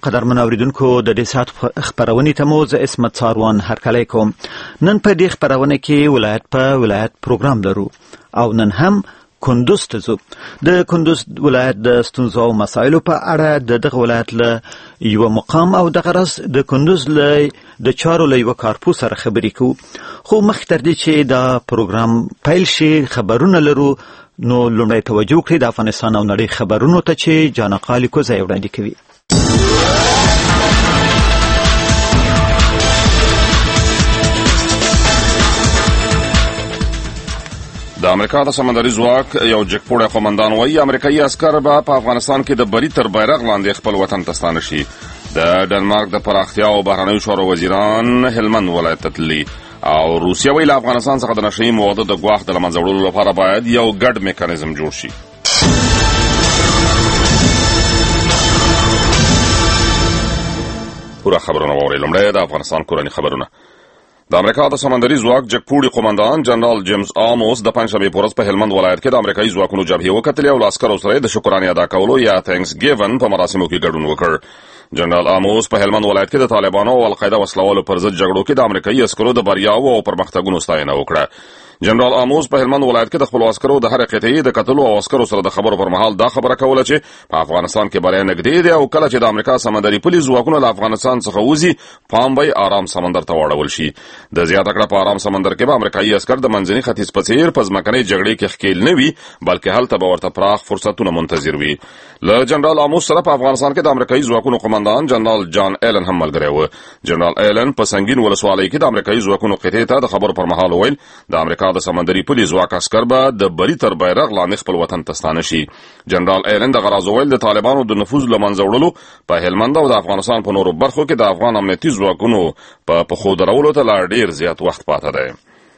قدرمن اوریدونکو د دې ساعت خبرونې ته مو زه اسمت ساروان هرکلی کوم. نن په دې خبرونه کې ولایت په ولایت پروګرام لرو او نن هم کندوز ته ځو. د کندوز ولایت د ستونزو او مسایلو په اړه دغه ولایت له یو مقام او دغه راز د کندوز له د چارو له یو کارپوس سره خبرې کوو. خو مخکې تر دې چې دا پروګرام پیل شي خبرونه لرو، نو لومړی توجه وکړئ د افغانستان او نړۍ خبرونو ته چې جانقا لیکوزی وړاندې کوي. د امریکا د سمندري ځواک یو جګپوړی قومندان وایي امریکایي عسکر به په افغانستان کې د بري تر بیرغ لاندې خپل وطن ته ستانه شي. د ډنمارک د پراختیا او بهرنیو چارو وزیران هلمند ولایت ته تللي او روسیه وایي له افغانستان څخه د نشه یي موادو د ګواښ د له منځه وړلو لپاره باید یو ګډ میکانیزم جوړ شي. پوره خبرونه واورئ. لومړی د افغانستان کورني خبرونه. د امریکا د سمندري ځواک جګپوړي قومندان جنرال جیمز آموس د پنجشنبې په ورځ په هلمند ولایت کې د امریکایي ځواکونو جبهې وکتلې او له عسکرو سره د شکرانې ادا کولو یا تھینکس ګیون په مراسمو کې ګډون وکړ. جنرال آموس په هلمند ولایت کې د طالبانو او القاعده وسلوالو پر ضد جګړو کې د امریکایي عسکرو د بریاوو او پرمختګونو ستاینه وکړه. جنرال آموس په هلمند ولایت کې د خپلو عسکرو د هرې قطعې د کتلو او عسکرو سره د خبرو پر مهال دا خبره کوله چې په افغانستان کې بری نږدې دی او کله چې د امریکا سمندري پولي ځواکونه له افغانستان څخه وځي پام به آرام سمندر ته واړول شي. د زیاته کړه په آرام سمندر کې به امریکایي عسکر د منځني ختیځ په څیر په ځمکنۍ جګړې کې ښکیل نه وي، بلکې هلته به ورته پراخ فرصتونه منتظر وي. له جنرال آموس سره په افغانستان کې د امریکایي ځواکونو قومندان جنرال جان ایلن هم ملګری و. جنرال ایلن په سنگین ولسوالۍ کې د امریکایي ځواکونو قطعې ته د خبرو پر مهال وویل د امریکا د سمندري پولي ځواک عسکر به د بري تر بیرغ لاندې خپل وطن ته ستانه شي. جنرال ایلن د غراز ویل د طالبانو د نفوذ له منځه وړلو په هلمند او د افغانستان په نورو برخو کې د افغان امنیتي ځواکونو په پښو درولو ته لا ډیر زیات وخت پاته دی.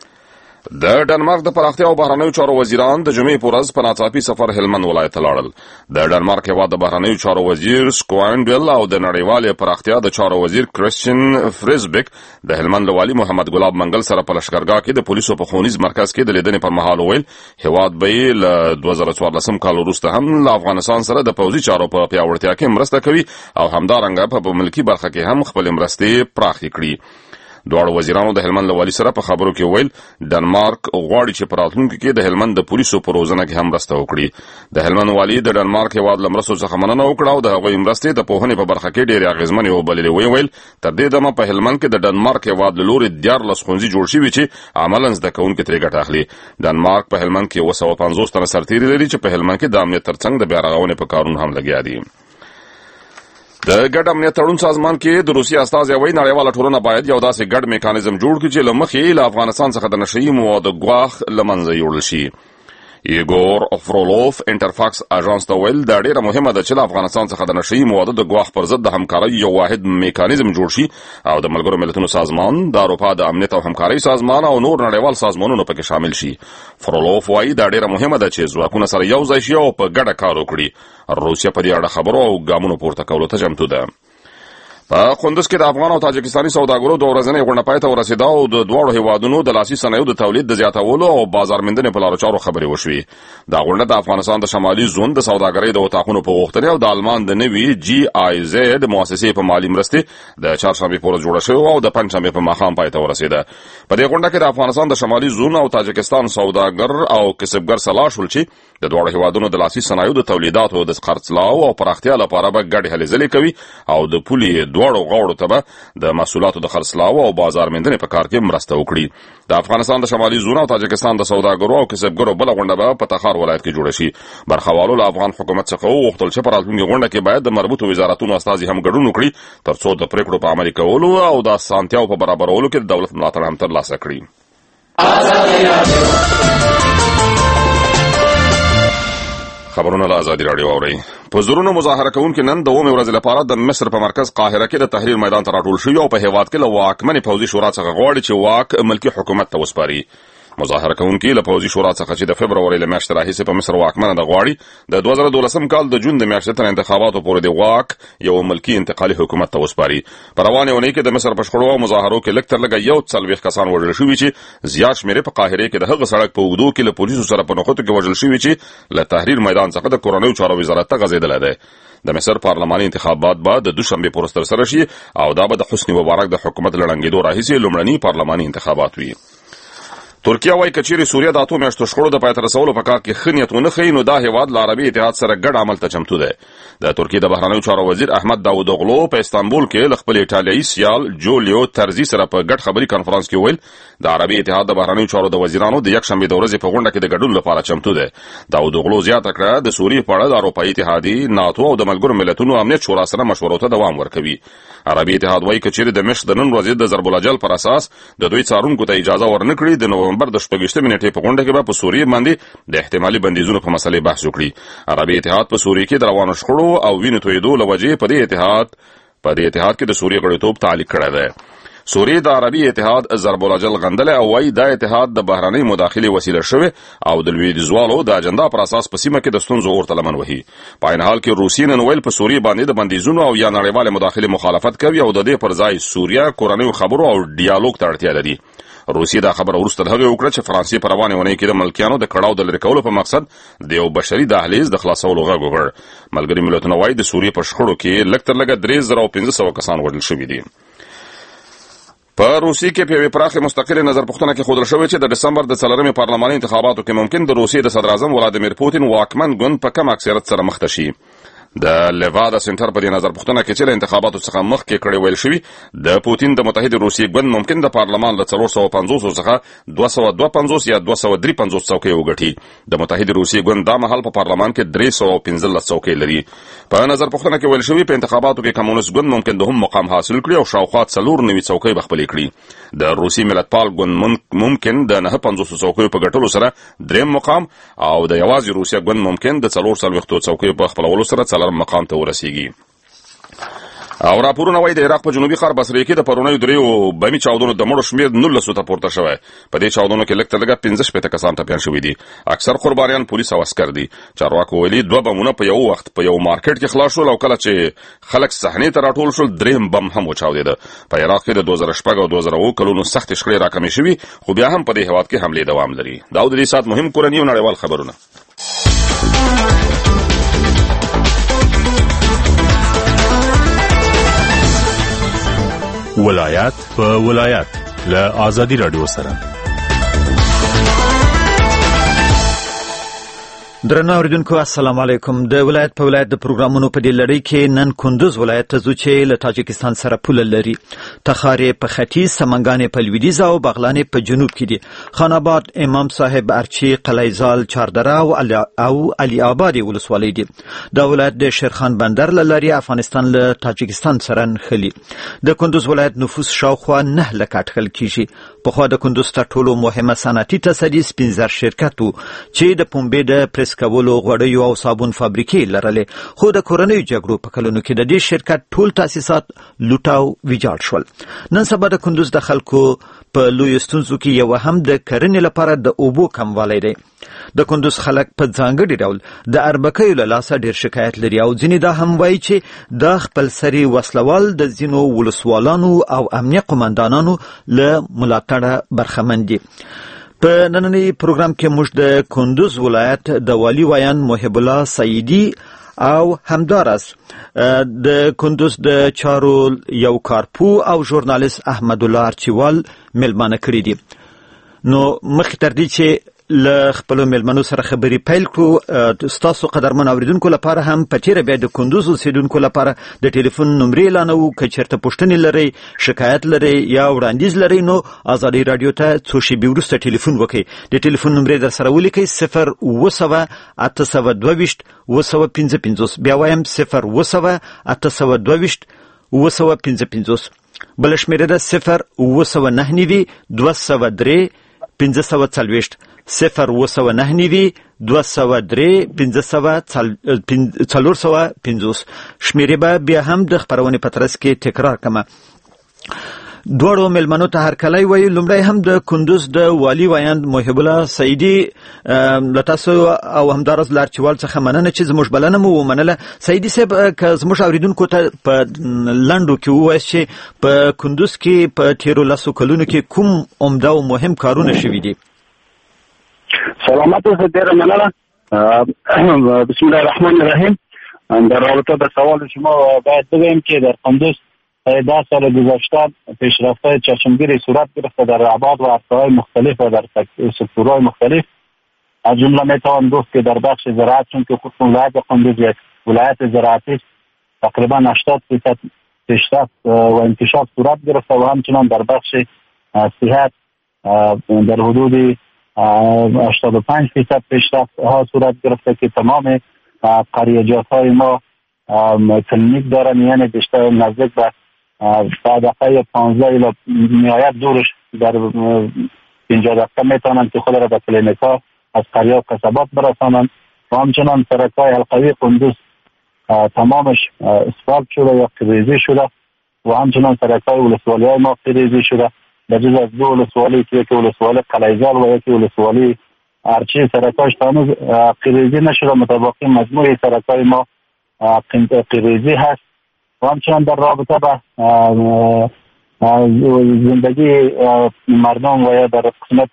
د ډنمارک د پراختیا او بهرنیو چارو وزیران د جمعې په ورځ په ناڅاپي سفر هلمند ولایت ته لاړل. د ډنمارک هېواد د بهرنیو چارو وزیر سکوانډل او د نړیوالې پراختیا د چارو وزیر کرسچن فریزبک د هلمند له والي محمد ګلاب منګل سره په لښکرګاه کې د پولیسو په ښوونیز مرکز کې د لیدنې پر مهال وویل هېواد به یې له 2014 کال وروسته هم له افغانستان سره د پوځي چارو په پیاوړتیا کې مرسته کوي او همدارنګه په ملکي برخه کې هم خپلې مرستې پراخې کړي. دواړو وزیرانو د هلمند له والي سره په خبرو کې وویل ډنمارک غواړي چې په راتلونکي کې د هلمند د پولیسو په روزنه کې هم مرسته وکړي. د هلمند والي د ډنمارک هېواد له مرستو څخه مننه وکړه او د هغوی مرستې د پوهنې په برخه کې ډېرې اغېزمنې وبللې. ویل تر دې دمه په هلمند کې د ډنمارک هېواد له لورې 14 ښوونځي جوړ شوي چې عملاً زده کوونکي ترې ګټه اخلي. ډنمارک په هلمند کې 250 تنه سرتېري لري چې په هلمند کې د امنیت ترڅنګ د بیارغونې په کارونو هم لګیا دي. د ګډ امنیت تړون سازمان کې د روسیې استازی وایي نړیواله ټولنه باید یو داسې ګډ میکانیزم جوړ کړي چې له مخې له افغانستان څخه د نشه یي موادو ګواښ له منځه یوړل شي. ایګور افرولوف انټرفاکس اژانس ته ویل دا ډیره مهمه ده چې له افغانستان څخه د نشه یي موادو د ګواښ پر ضد د همکارۍ یو واحد میکانیزم جوړ شي او د ملګرو ملتونو سازمان، د اروپا د امنیت او همکارۍ سازمان او نور نړیوال سازمانونو پکې شامل شي. فرولوف وایي دا ډیره مهمه ده چې ځواکونه سره یو ځای شي او په ګډه کار وکړي. روسیه په دې اړه خبرو او ګامونو پورته کولو ته چمتو ده. په کندوز کې د افغان او تاجکستاني سوداګرو د ورځنۍ غونډه پای ته ورسېده او د دواړو هیوادونو د لاسي صنایعو د تولید د زیاتولو او بازارموندنې په لارو چارو خبرې وشوې. دا غونډه د افغانستان د شمالي زون د سوداګرۍ د اتاقونو په غوښتنې او د آلمان د نوي GIZ د مؤسسې په مالي مرستې د چهارشنبې په ورځ جوړه شوې او د پنجشنبې په ماښام پای ته ورسېده. په دې غونډه کې د افغانستان د شمالي زون او تاجکستان سوداګر او کسبګر سلا شول چې د دواړو هیوادونو د لاسي صنایعو د تولیداتو د خرڅلاو او پراختیا لپاره به ګډې هلې ځلې کوي او د پولې دواړو غاړو ته د محصولاتو د خرڅلاو او بازارموندنې په کار کې مرسته وکړي. د افغانستان د شمالي زون او تاجکستان د سوداګرو او کسبګرو بله غونډه به په تخار ولایت کې جوړه شي. برخوالو له افغان حکومت څخه وغوښتل چې په راتلونکې غونډه کې باید د مربوطو وزارتونو استازي هم ګډون وکړي ترڅو د پریکړو په عملي کولو او د اسانتیاو په برابرولو کې د دولت ملاتړ هم ترلاسه کړي. خبرونه له ازادي راډیو اورئ. په زرونو مظاهره کوونکي نن د 2 ورځې لپاره د مصر په مرکز قاهره کې د تحریر میدان ته راټول شوي او په هېواد کې له واکمنې پوځي شورا څخه غواړي چې واک ملکي حکومت ته وسپاري. مظاهره کوونکي له پوځي شورا څخه چې د فبروري له میاشتې راهیسې په مصر واکمنه ده غواړي د 2012 کال د جون د میاشتې تر انتخاباتو پورې د واک یو ملکي انتقالي حکومت ته وسپاري. په روانې اونۍ کې د مصر په شخړو او مظاهرو کې لږ تر لږه 40 کسان وژل شوي چې زیات شمېر په قاهره کې د هغه سړک په اوږدو کې له پولیسو سره په نښتو کې وژل شوي چې له تحریر میدان څخه د کورنیو چارو وزارت ته غځېدلی دی. د مصر پارلماني انتخابات به د دوشنبه پر ورځ ترسره شي او دا به د حسنی مبارک د حکومت لړنګېدو راهیسې لومړني پارلماني انتخابات وي. ترکیه وايي کچېرې سوریه د اتو میاشتو شخړو د پای ته رسولو په کار کې ښه نیت ونه ښیي نو دا هیواد له عربي اتحاد سره ګډ عمل ته چمتو دی. د ترکیې د بهرنیو چارو وزیر احمد داوودوغلو په استانبول کې له خپل ایټالیایي سیال جولیو ترزي سره په ګډ خبري کانفرنس کې ویل د عربي اتحاد د بهرنیو چارو د وزیرانو د یکشنبه د ورځې په غونډه کې د ګډون لپاره چمتو دی. داوودوغلو زیاته کړه د سوریې په اړه د اروپایي اتحادیې ناتو او د ملګرو ملتونو امنیت شورا سره مشورو ته دوام ورکوي. عربي اتحاد وايي کچېرې د مشت د نن ورځې د ضرب الجل پر اساس د دوی څارونکو ته اجازه ورنکړي د نومبر د 28 نیټې په غونډه کې په سوریې باندې د احتمالي بندیزونو په مسلې بحث وکړي. عربي اتحاد په سوریې کې د روانو شخړو او وینو تویېدو له وجې په دې اتحاد کې د سوریې غړیتوب تعلیق کړی دی. سوریې د عربي اتحاد ضرب الجل غندله او وايي دا اتحاد د بهرنۍ مداخلې وسیله شوی او د لویدیځوالو د اجنډا پر اساس په سیمه کې د ستونزو ورته لمن وهي. په عین حال کې روسیې نن ویل په سوریې باندې د بندیزونو او یا نړیوالې مداخلې مخالفت کوي او د دې پر ځای سوریه کورنیو خبرو او ډیالوګ ته اړتیا لري. روسیې دا خبره وروسته هغه وکړه چې فرانسې په روانه ونې کې د ملکیانو د کړهو د لرې کولو په مقصد د یو بشري دهلیز د خلاصولو غږ وکړ. ملګري ملتونه وايي د سوریې په شخړو کې لږ تر لږه 3500 کسان وژل شوي دي. په روسیې کې په یوې پراخې مستقلې نظر پوښتنه کې ښودل شوې چې د ډسمبر د 4 پارلماني انتخاباتو کې ممکن د روسیې د صدر اعظم ولادیمیر پوتین واکمن ګوند په کم اکثریت سره مخ ته شي. د لیوادا سنټر په دې نظر پوښتنه کې چې له انتخاباتو څخه مخکې کړي ویل شوی د پوتین د متحده روسیې ګوند ممکن د پارلمان له 450 څخه 252 یا 253 څوکۍ وګټي. د متحده روسیې ګوند د محل په پارلمان کې 315 څوکۍ لري. په نظر پوښتنه کې ویل شوی په انتخاباتو کې کمونیست ګوند ممکن د هم مقام حاصل کړي او شاوخوا 490 څوکۍ بخپلې کړي. د روسي ملتپال ګوند ممکن د 950 څوکۍ په ګټلو سره دریم مقام او د یوازې روسیا ګوند ممکن د 440 څوکۍ په خپلولو سره څلورم مقام ته ورسیږي. او راپورونه وايي د عراق په جنوبي ښار بصره کې د پرونیو دریو بمي چاودنو د مړو شمېر 19 ته پورته شوی. په دې چاودنو کې لږ تر لږه 15 کسان ټپیان شوي دي. اکثر قربانیان پولیس او عسکر دي. چارواکو ویلي 2 بمونه په یو وخت په یو مارکیټ کې خلاص شول او کله چې خلک صحنې ته راټول شول دریم بم هم وچاودېده. په عراق کې د 2004 او 2007 کلونو سخت شخړې راکمې شوي خو بیا هم په دې هیواد کې حملې دوام لري. دا د دې سات مهم کورني او نړیوال خبرونه. ولایت په ولایت له آزادي رادیو سره. درنو اوریدونکو السلام علیکم. د ولایت په ولایت د پروګرامونو په دې لړۍ کې نن کندوز ولایت ته ځو چې له تاجکستان سره پوله لري. تخارې په ختیځ، سمنګانې په لویدیځ او بغلانې په جنوب کې دي. خان آباد، امام صاحب، ارچی، قلیزال، چاردره او علي آباد ولسوالۍ دي. دا ولایت د شیرخان بندر له لارې افغانستان له تاجکستان سره نښلي. د کندوز ولایت نفوس شاوخوا 9 لکه اټکل کیږي. پخوا د کندوز تر ټولو مهمه صنعتي تاسیس 15 شرکت و چې د پنبې د پریس کولو، غوړیو او صابون فابریکې لرلې. خو د کورنیو جګړو په کلونو کې د دې شرکت ټول تاسیسات لوټاو ویجاړ شول. نن سبا د کندوز د خلکو په لوی ستونزو کې یو هم د کرنې لپاره د اوبو کموالی دی. د کندوز خلک په ځانګړي ډول د اربکیو له لاسه ډیر شکایت لري او ځینې دا هم وایي چې د خپل سری وسلوال د ځینو ولسوالانو او امنیه قومندانانو له ملاتړه برخمن دي. په نننی پروګرام کې موږ د کندوز ولایت د والی ویان محب الله سعیدی او همدارس د کندوز د چارو یو کارپو او ژورنالیست احمد الله ارچیوال ملمانه کړی دي. نو مخکې تر دې چې له خپلو مېلمنو سره خبرې پیل کړو، ستاسو قدرمن اوریدونکو لپاره هم په تیره بیا د کندوز اوسیدونکو لپاره د ټلیفون نمرې اعلانوو. که چېرته پوښتنې لرئ، شکایت لرئ یا وړاندیز لرئ نو ازادي راډیو ته څو شېبې وروسته ټلیفون وکړئ. د ټلیفون نمرې در سره ولیکئ 0 822 255. بیا وایم 0 822 255. بل شمېره ده 0 9 203 540. 0 9 203 540. شمیرې به بیا هم د خبرونې په ترڅ کې تکرار کړم. دواړو مېلمنو ته هرکلی وایي. لومړی هم د کندوز د والی ویاند محب الله سعیدي له تاسو او همداراز له ارچیوال څخه مننه چې زموږ بلنه مو ومنله. سعیدي صاحب، که زموږ اوریدونکو ته په لنډو کې ووایاست چې په کندوز کې په تیرو 10 کلونو کې کوم عمده او مهم کارونه شوي دي؟ سلامات اوسه، ډېره مننه. بسم الله الرحمن الرحیم. در رابطه به سوال شما باید بگویم که در کندوز 10 سال گذشته پیشرفت‌های چشمگیری صورت گرفته در ابعاد و عرصه‌های مختلف و در سکتورهای مختلف. از جمله میتوان گفت که در بخش زراعت، چون که ولایت کندوز یک ولایت زراعتی است، تقریبا 80% پیشرفت و انکشاف صورت گرفته و همچنان در بخش صحت در حدود 85% پیشرفت ها صورت گرفته که تمام قریجات های ما کلینیک دارن، یعنی بیشتر نزدیک به دقیقه 15 الی نهایت دورش در 50 دقیقه میتونن که خود را به کلینیک ها از قریه و قصبات برسانند. و همچنان سرک‌های حلقوی کندوز تمامش اسفالت شده یا قریزی شده و همچنان سرک‌های ولسوالی های ما قریزی شده. در جز از 2 ولسوالی که یکی ولسوالی قلیزال و یکی ولسوالی ارچی سرک‌هاش هنوز قریزی نشده، متباقی مجموعه سرک‌های ما قریزی هست. و همچنان در رابطه به زندگی مردم و یا در قسمت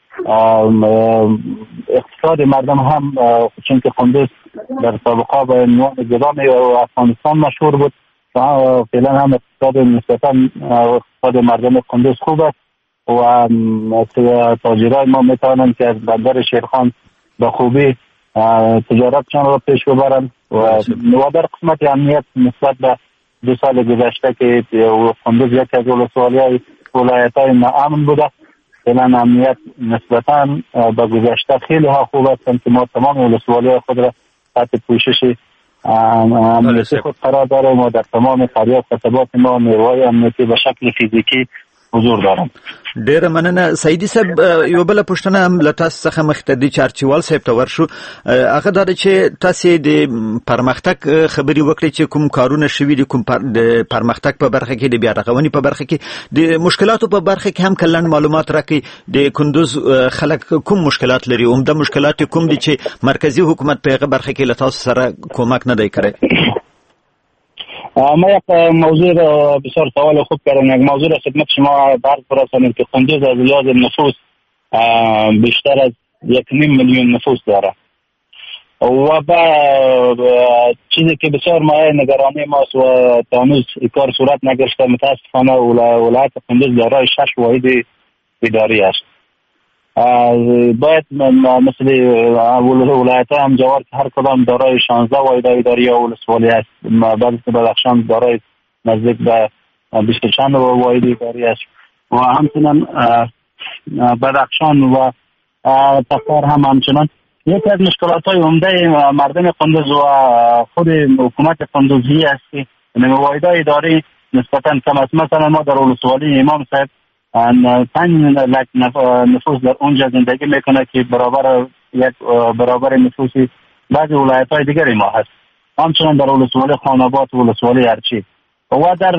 اقتصاد مردم هم، چون که کندوز در سابقه به عنوان گدام افغانستان مشهور بود و فعلا هم اقتصاد نسبتا اقتصاد مردم کندوز خوب است و تاجرای ما میتوانند که از بندر شیرخان به خوبی تجارتشان را پیش ببرند و در قسمت امنیت نسبت به 2 سال گذشته که کندوز یک از ولایت‌های ناامن بوده، فعلا امنیت نسبتا به گذشته خیلی ها خوب است که ما تمام ولسوالی‌های خود را تحت پوشش امنیتی خود قرار داریم و در تمام قریات قصبات ما نیروهای امنیتی به شکل فیزیکی حضور دارم. ډیره مننه سیدی صاحب. یو بل پوښتنه هم له تاسو څخه مخکې د چارچوال صاحب ته ورشو، هغه دا چې تاسو د پرمختګ خبري وکړئ چې کوم کارونه شوي دي، کوم د پرمختګ په برخه کې، د بیا رغونې په برخه کې، د مشکلاتو په برخه کې هم کلن معلومات راکړئ. د کندوز خلک کوم مشکلات لري، عمده مشکلات کوم دي چې مرکزی حکومت په هغه برخه کې له تاسو سره کومک نه دی کړی؟ ما یک موضوع بسیار سوال خوب کردم. یک موضوع را خدمت شما عرض برسانیم که کندوز از لحاظ نفوس بیشتر از 1.5 میلیون نفوس داره و با چیزی که بسیار مایه نگرانی ماست و تا هنوز این کار صورت نگرفته. متاسفانه ولایت کندوز دارای 6 واحد اداری است. باید مثل ولایت ها هم جوار که هر کدام دارای 16 واحد اداری یا ولسوالی است. بعد بدخشان دارای نزدیک به 20 چند واحد اداری است و همچنان بدخشان و تخار هم همچنان. یکی از مشکلات های عمده مردم کندوز و خود حکومت کندوزی است که واحد اداری نسبتا کم است. مثلا ما در ولسوالی امام صاحب 5 لک نفوس در اونجا زندگی میکنه که برابر نفوسی بعضی ولایت‌های دیگری ما هست. همچنان در ولسوالی خاناباد و ولسوالی ارچی و در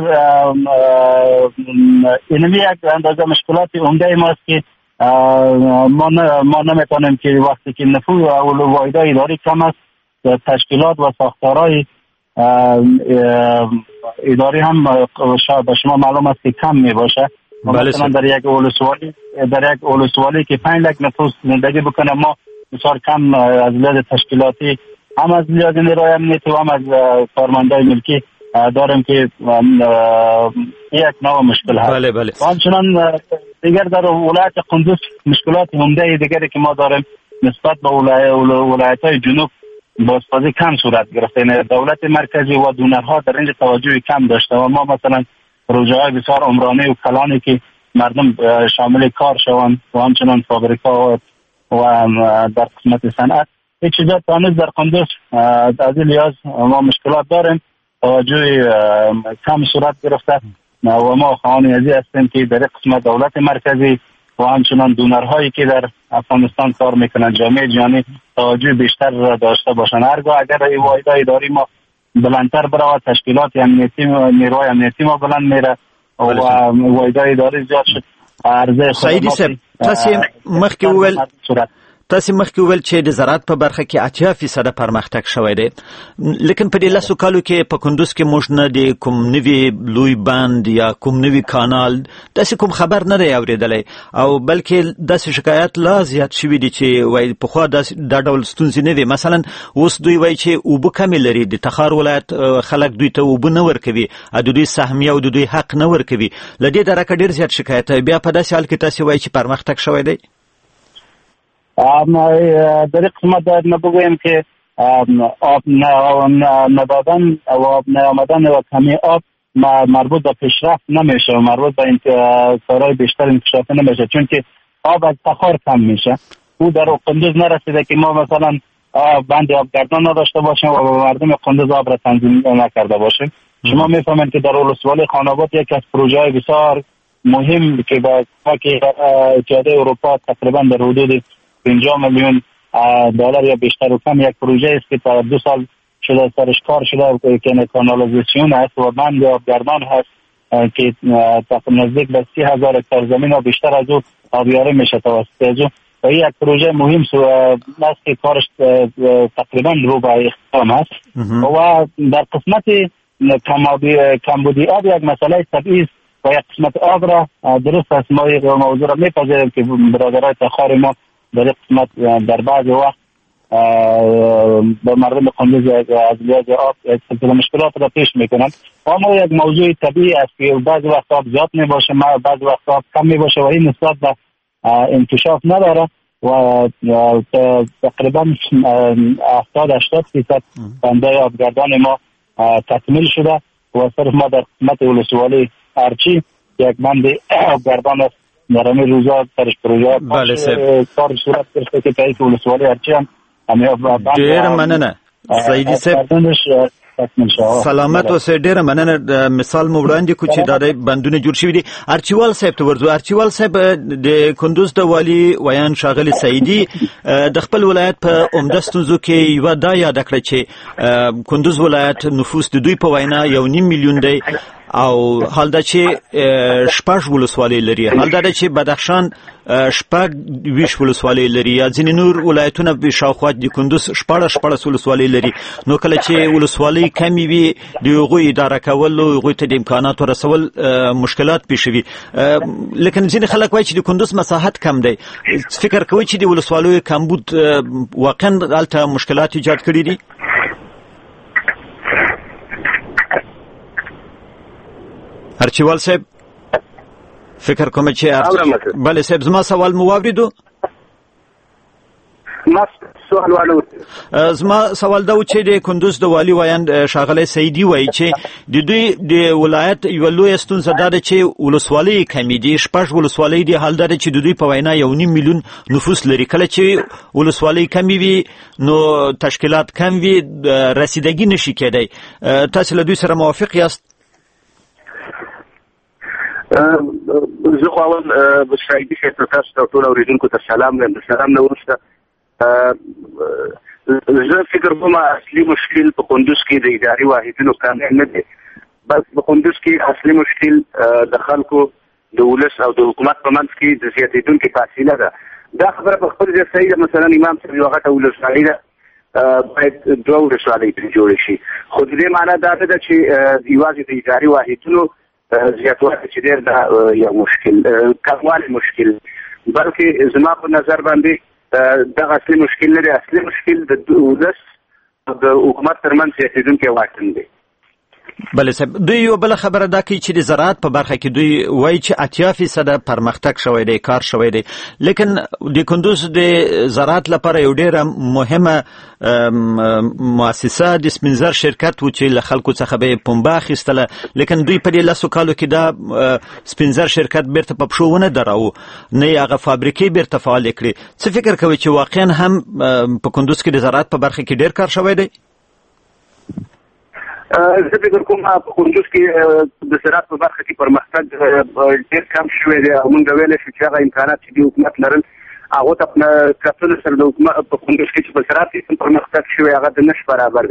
اینمی یک اندازه مشکلات عمده ماست که ما نمیتونیم که وقتی که نفوس و واحدهای اداری کم است، تشکیلات و ساختارهای اداری هم به شما معلوم است که کم می باشه. مثلا در یک ولسوالی که 5 لک نفوس زندگی بکنه، ما بسیار کم از لحاظ تشکیلاتی هم از لحاظ نیروی امنیتی و هم از کارمندای ملکی داریم که یک نوع مشکل هست. بله. و همچنان دیگر در ولایت کندوز مشکلات عمده دیگری که ما داریم نسبت به ولایت‌های جنوب بازسازی کم صورت گرفته. دولت مرکزی و دونرها در اینجا توجه کم داشته و ما مثلا پروژه‌های بسیار عمرانی و کلانی که مردم شامل کار شوند و همچنان فابریکا و در قسمت صنعت، این چیزا هنوز در کندوز از این لحاظ ما مشکلات داریم، توجه کم صورت گرفته و ما خواهان ازی هستیم که در قسمت دولت مرکزی و همچنان دونرهایی که در افغانستان کار میکنن، جامعه جهانی توجه بیشتر داشته باشن. هرگاه اگر این واحدهای اداری ما بلندتر برود، تشکیلات امنیتی نیروی امنیتی ما بلند میره و واحدهای اداری زیاد شد، عرضه سیدی صاحب تاسو مخکې وویل تاسو مخکې ویل چې د زراعت په برخه کې 80% پرمختګ شوی دی، لیکن په دې لسو کالو کې په کندوز کې موږ نه د کوم نوي لوی بند یا کوم نوي کانال داسې کوم خبر نه دی اورېدلی، او بلکې داسې شکایات لا زیات شوي دي چې وایي پخوا دا ډول ستونزې نه وي. مثلا اوس دوی وایي چې اوبه کمې لري، د تخار ولایت خلک دوی ته اوبه نه ورکوي، د دوی سهمیه او د دوی حق نه ورکوي. له دې درکه ډېر زیات شکایت. بیا په داسې حال کې تاسو وایي چې پرمختګ شوی دی. در قسمت نه بگویم که آب ندادن و آب نیامدن و کمی آب مربوط به پیشرفت نمیشه و مربوط به کارهای بیشتر انکشاف نمیشه، چون که آب از تخار کم میشه. او در قندوز نرسیده که ما مثلا بند آبگردان نداشته باشیم و به مردم قندوز آب را تنظیم نکرده باشیم. شما میفهمید که در ولسوالی خاناباد یکی از پروژه‌های بسیار مهم که با اتحادیه اروپا تقریبا در حدود 50 میلیون دلار یا بیشتر و کم یک پروژه است که تا 2 سال شده سرش کار شده که کانالیزاسیون است و بند آبگردان هست که تقریبا نزدیک به 30,000 هکتار زمین و بیشتر از او آبیاری میشه توسط از او. و این یک پروژه مهم است که کارش تقریبا رو به اختتام است. و در قسمت کمبودی آب یک مسئله طبیعی است و یک قسمت آب را درست است. ما یک موضوع را میپذیریم که برادرای تخار ما در قسمت در بعض وقت با مردم قندوز از لحاظ آب مشکلات را پیش میکنند. اما یک موضوع طبیعی است که بعض وقت آب زیاد میباشه، بعض وقت آب کم میباشه و این نسبت به انکشاف نداره و تقریبا 70-80% بندهای آبگردان ما تکمیل شده و صرف ما در قسمت ولسوالی ارچی یک بند آبگردان است در همین روزا درش پروژه کار صورت گرفته که تایید ولسوالی ارچی هم ډېره مننه سیدي صاحب، سلامت اوسئ. ډېره مننه. مثال مو وړاندې کړو چې دا بندونه جوړ شوي دي. ارچیوال صاحب ته ورځو. ارچیوال صاحب، د کندوز د والي ویان ښاغلي سعیدي د خپل ولایت په عمده ستونزو کې یوه دا یاده کړه چې کندوز ولایت نفوس د دوی په وینا 1.5 میلیون دی او حال دا چې 6 ولسوالۍ لري. حال دا چې بدخشان 6 ولسوالۍ لري یا ځینې نور ولایتونه په شاوخوا د کندوز 14 ولسوالۍ لري. نو کله چې ولسوالۍ کمې وي د هغوی اداره کول او هغوی ته د امکاناتو رسول مشکلات پیښ وي. لیکن ځینې خلک وایي چې د کندوز مساحت کم دی. فکر کوئ چې د ولسوالیو کمبود واقعا هلته مشکلات ایجاد کړي دي؟ ارچیوال صاحب فکر کوم چې بله صاحب زما سوال مو واوریدو؟ زما سوال دا و چې د کندوز د والي ویان ښاغلی سعیدي وایي چې د دوی د ولایت یوه لویه ستونزه دا ده چې ولسوالۍ کمې دي، 6 ولسوالۍ دي. حال دا ده چې د دوی په وینا 1.5 میلیون نفوس لري. کله چې ولسوالۍ کمې وي نو تشکیلات کم وي، رسیدګي نشي کېدی. تاسو له دوی سره موافق یاست؟ زه خو اول سعیدي صاحب ته تاسو ته ټول اورېدونکو ته سلام وایم. د سلام نه وروسته زه فکر کوم اصلي مشکل په کندوز کې د اداري واحدونو کامل نه دی، بس په کندوز کې اصلي مشکل د خلکو د ولس او د حکومت په منځ کې د زیاتېدونکې فاصله ده. دا خبره په خپل ځای صحیح ده. مثلا امام صاحب یوه غټه ولسوالي ده، باید 2 ولسوالۍ پرې جوړې شي، خو د دې معنا دا نه ده چې یوازې د اداري واحدونو زیاتوالی چې ډېر دا یو مشکل کموالی مشکل، بلکې زما په نظر باندې دغه اصلي مشکل نه دی. اصلي مشکل د ولس او د حکومت ترمنځ زیاتېدونکی واټن دی. بله صاحب، دوی یو بله خبره دا کوي چې د زراعت په برخه کې دوی وایي چې 80% پرمختګ شوی دی، کار شوی دی. لیکن د کندوز د زراعت لپاره یو ډېره مهمه مؤسسه د سپینزر شرکت و چې له خلکو څخه به یې پنبه اخیستله، لیکن دوی په دې 10 کالو کې دا سپینزر شرکت بیرته په پښو ونه دراوه، نه یې هغه فابریکې بیرته فعالې کړې. څه فکر کوئ چې واقعا هم په کندوز کې د زراعت په برخه کې ډېر کار شوی دی؟ زه فکر کوم په کندوز کې د زراعت په برخه کې پرمختګ ډېر کم شوی دی او موږ ویلی شو چې هغه امکانات چې د حکومت لرل هغو ته کتلو سره د حکومت په کندوز کې چې په زراعت کې کوم پرمختګ شوی هغه د نشت برابر دی.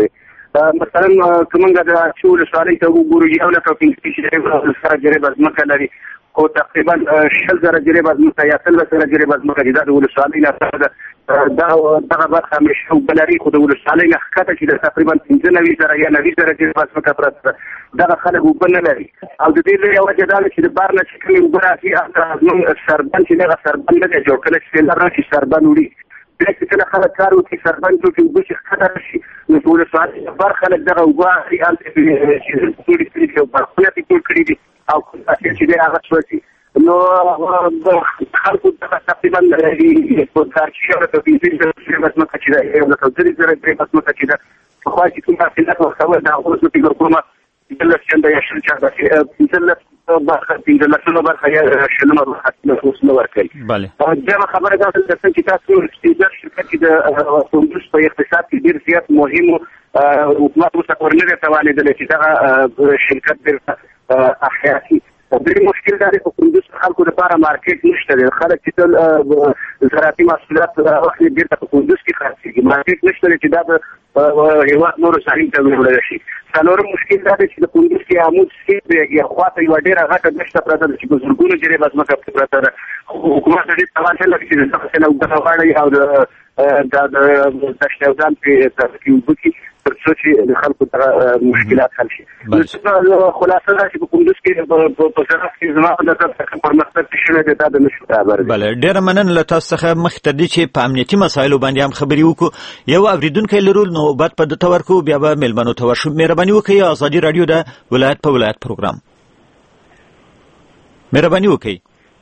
مثلا کومنګ د چول سوالي ته وګورو یو لکه 15 سره جریب از مکه لري خو تقریبا 10,000 جریب از مکه یا 13,000 جریب از مکه د ولسوالۍ نه دغه برخه مشهو بلري خو د ولسوالۍ نه ښکته چې تقریبا 15,000 یا 90,000 جریب از مکه پرته دغه خلک وبنه لري او د دې له وجه دا چې د بار نه چې کوم وګرافي ازمن سربن چې دغه سربن نه جوړ کړي چې لاره چې سربن وړي دغه کله خلک کار وکړي سربن ټول وګړي ښکته شي نو ټول ولسوالۍ بار خلک دغه وګړي ان چې ټول کړي په خپل ټول کړي دي او چې دا هغه څه نو خلکو تقریبا په کار کې یو څه پیسې بس مکه چې دا یو څه درې بس مکه چې دا په خوا کې کوم څه نه خو دا اوس په ګورما د لښند یا شل چا د برخه د لښنو برخه یا شلمه برخه اوس نو ورکړي bale دا خبره ده چې تاسو د شرکت د کندوز په اقتصاد کې ډیر زیات مهم حکومت مستقرنه توانیدل چې دا شرکت د احیاتی د مشکل دا د کندوز خلکو لپاره مارکیټ نشته دی خلک چې زراعتي محصولات وخت ډیر په کندوز کې خرڅېږي مارکیټ نشته چې دا په هیواد نورو ساحل ته وړل شي څلورم مشکل دا چې د کندوز کې عمود سي یا خواته یو ډیره غټه نشته پرته چې بزرګونو جری بس مکه پرته حکومت دې توان لري چې څه نه وغواړي او د تشنودان په ترکیب وکړي ترڅو چې خلکو ته مشکلات حل شي خلاصه دا چې په کندوز کې په سره کې زموږ د پرمختګ شوه د نشو خبره بله ډیر مننه له تاسو څخه مخته دي چې په امنیتي مسایلو باندې هم خبري وکړو یو اوریدونکو لرو نو بعد په دته ورکو بیا به ملمنو ته ورشو مهرباني وکړئ ازادي رادیو د ولایت په ولایت پروګرام مهرباني وکړئ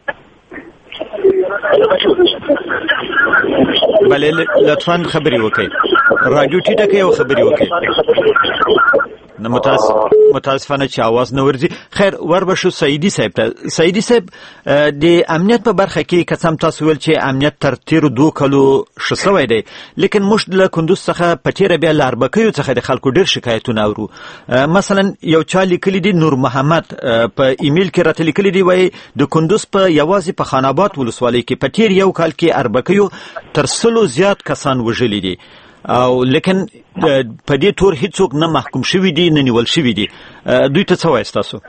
بله لطفاً خبري وکړئ رادیو ټیټه کړئ او خبري وکړئ نو متاسفانه چې आवाज نه ورځي خیر وربشو سعیدی صاحب ته سعیدی صاحب د امنیت په برخه کې قسم تاسو ول چې امنیت تر تیر 2 کلو شسوي دی لیکن مش د کندوز څخه پټیره بیا لاربکیو څخه د خلکو ډیر شکایتونه اورو مثلا یو چا لیکلی دی نور محمد په ایمیل کې راته لیکلی دی وای د کندوز په یوازې په خاناباد ولسوالۍ کې پټیر یو کال کې اربکیو تر 100 زیات کسان وژلي دي او لیکن په دې تور هیڅوک نه محکوم شوی دی نه نیول شوی دی دوی ته څه وایي تاسو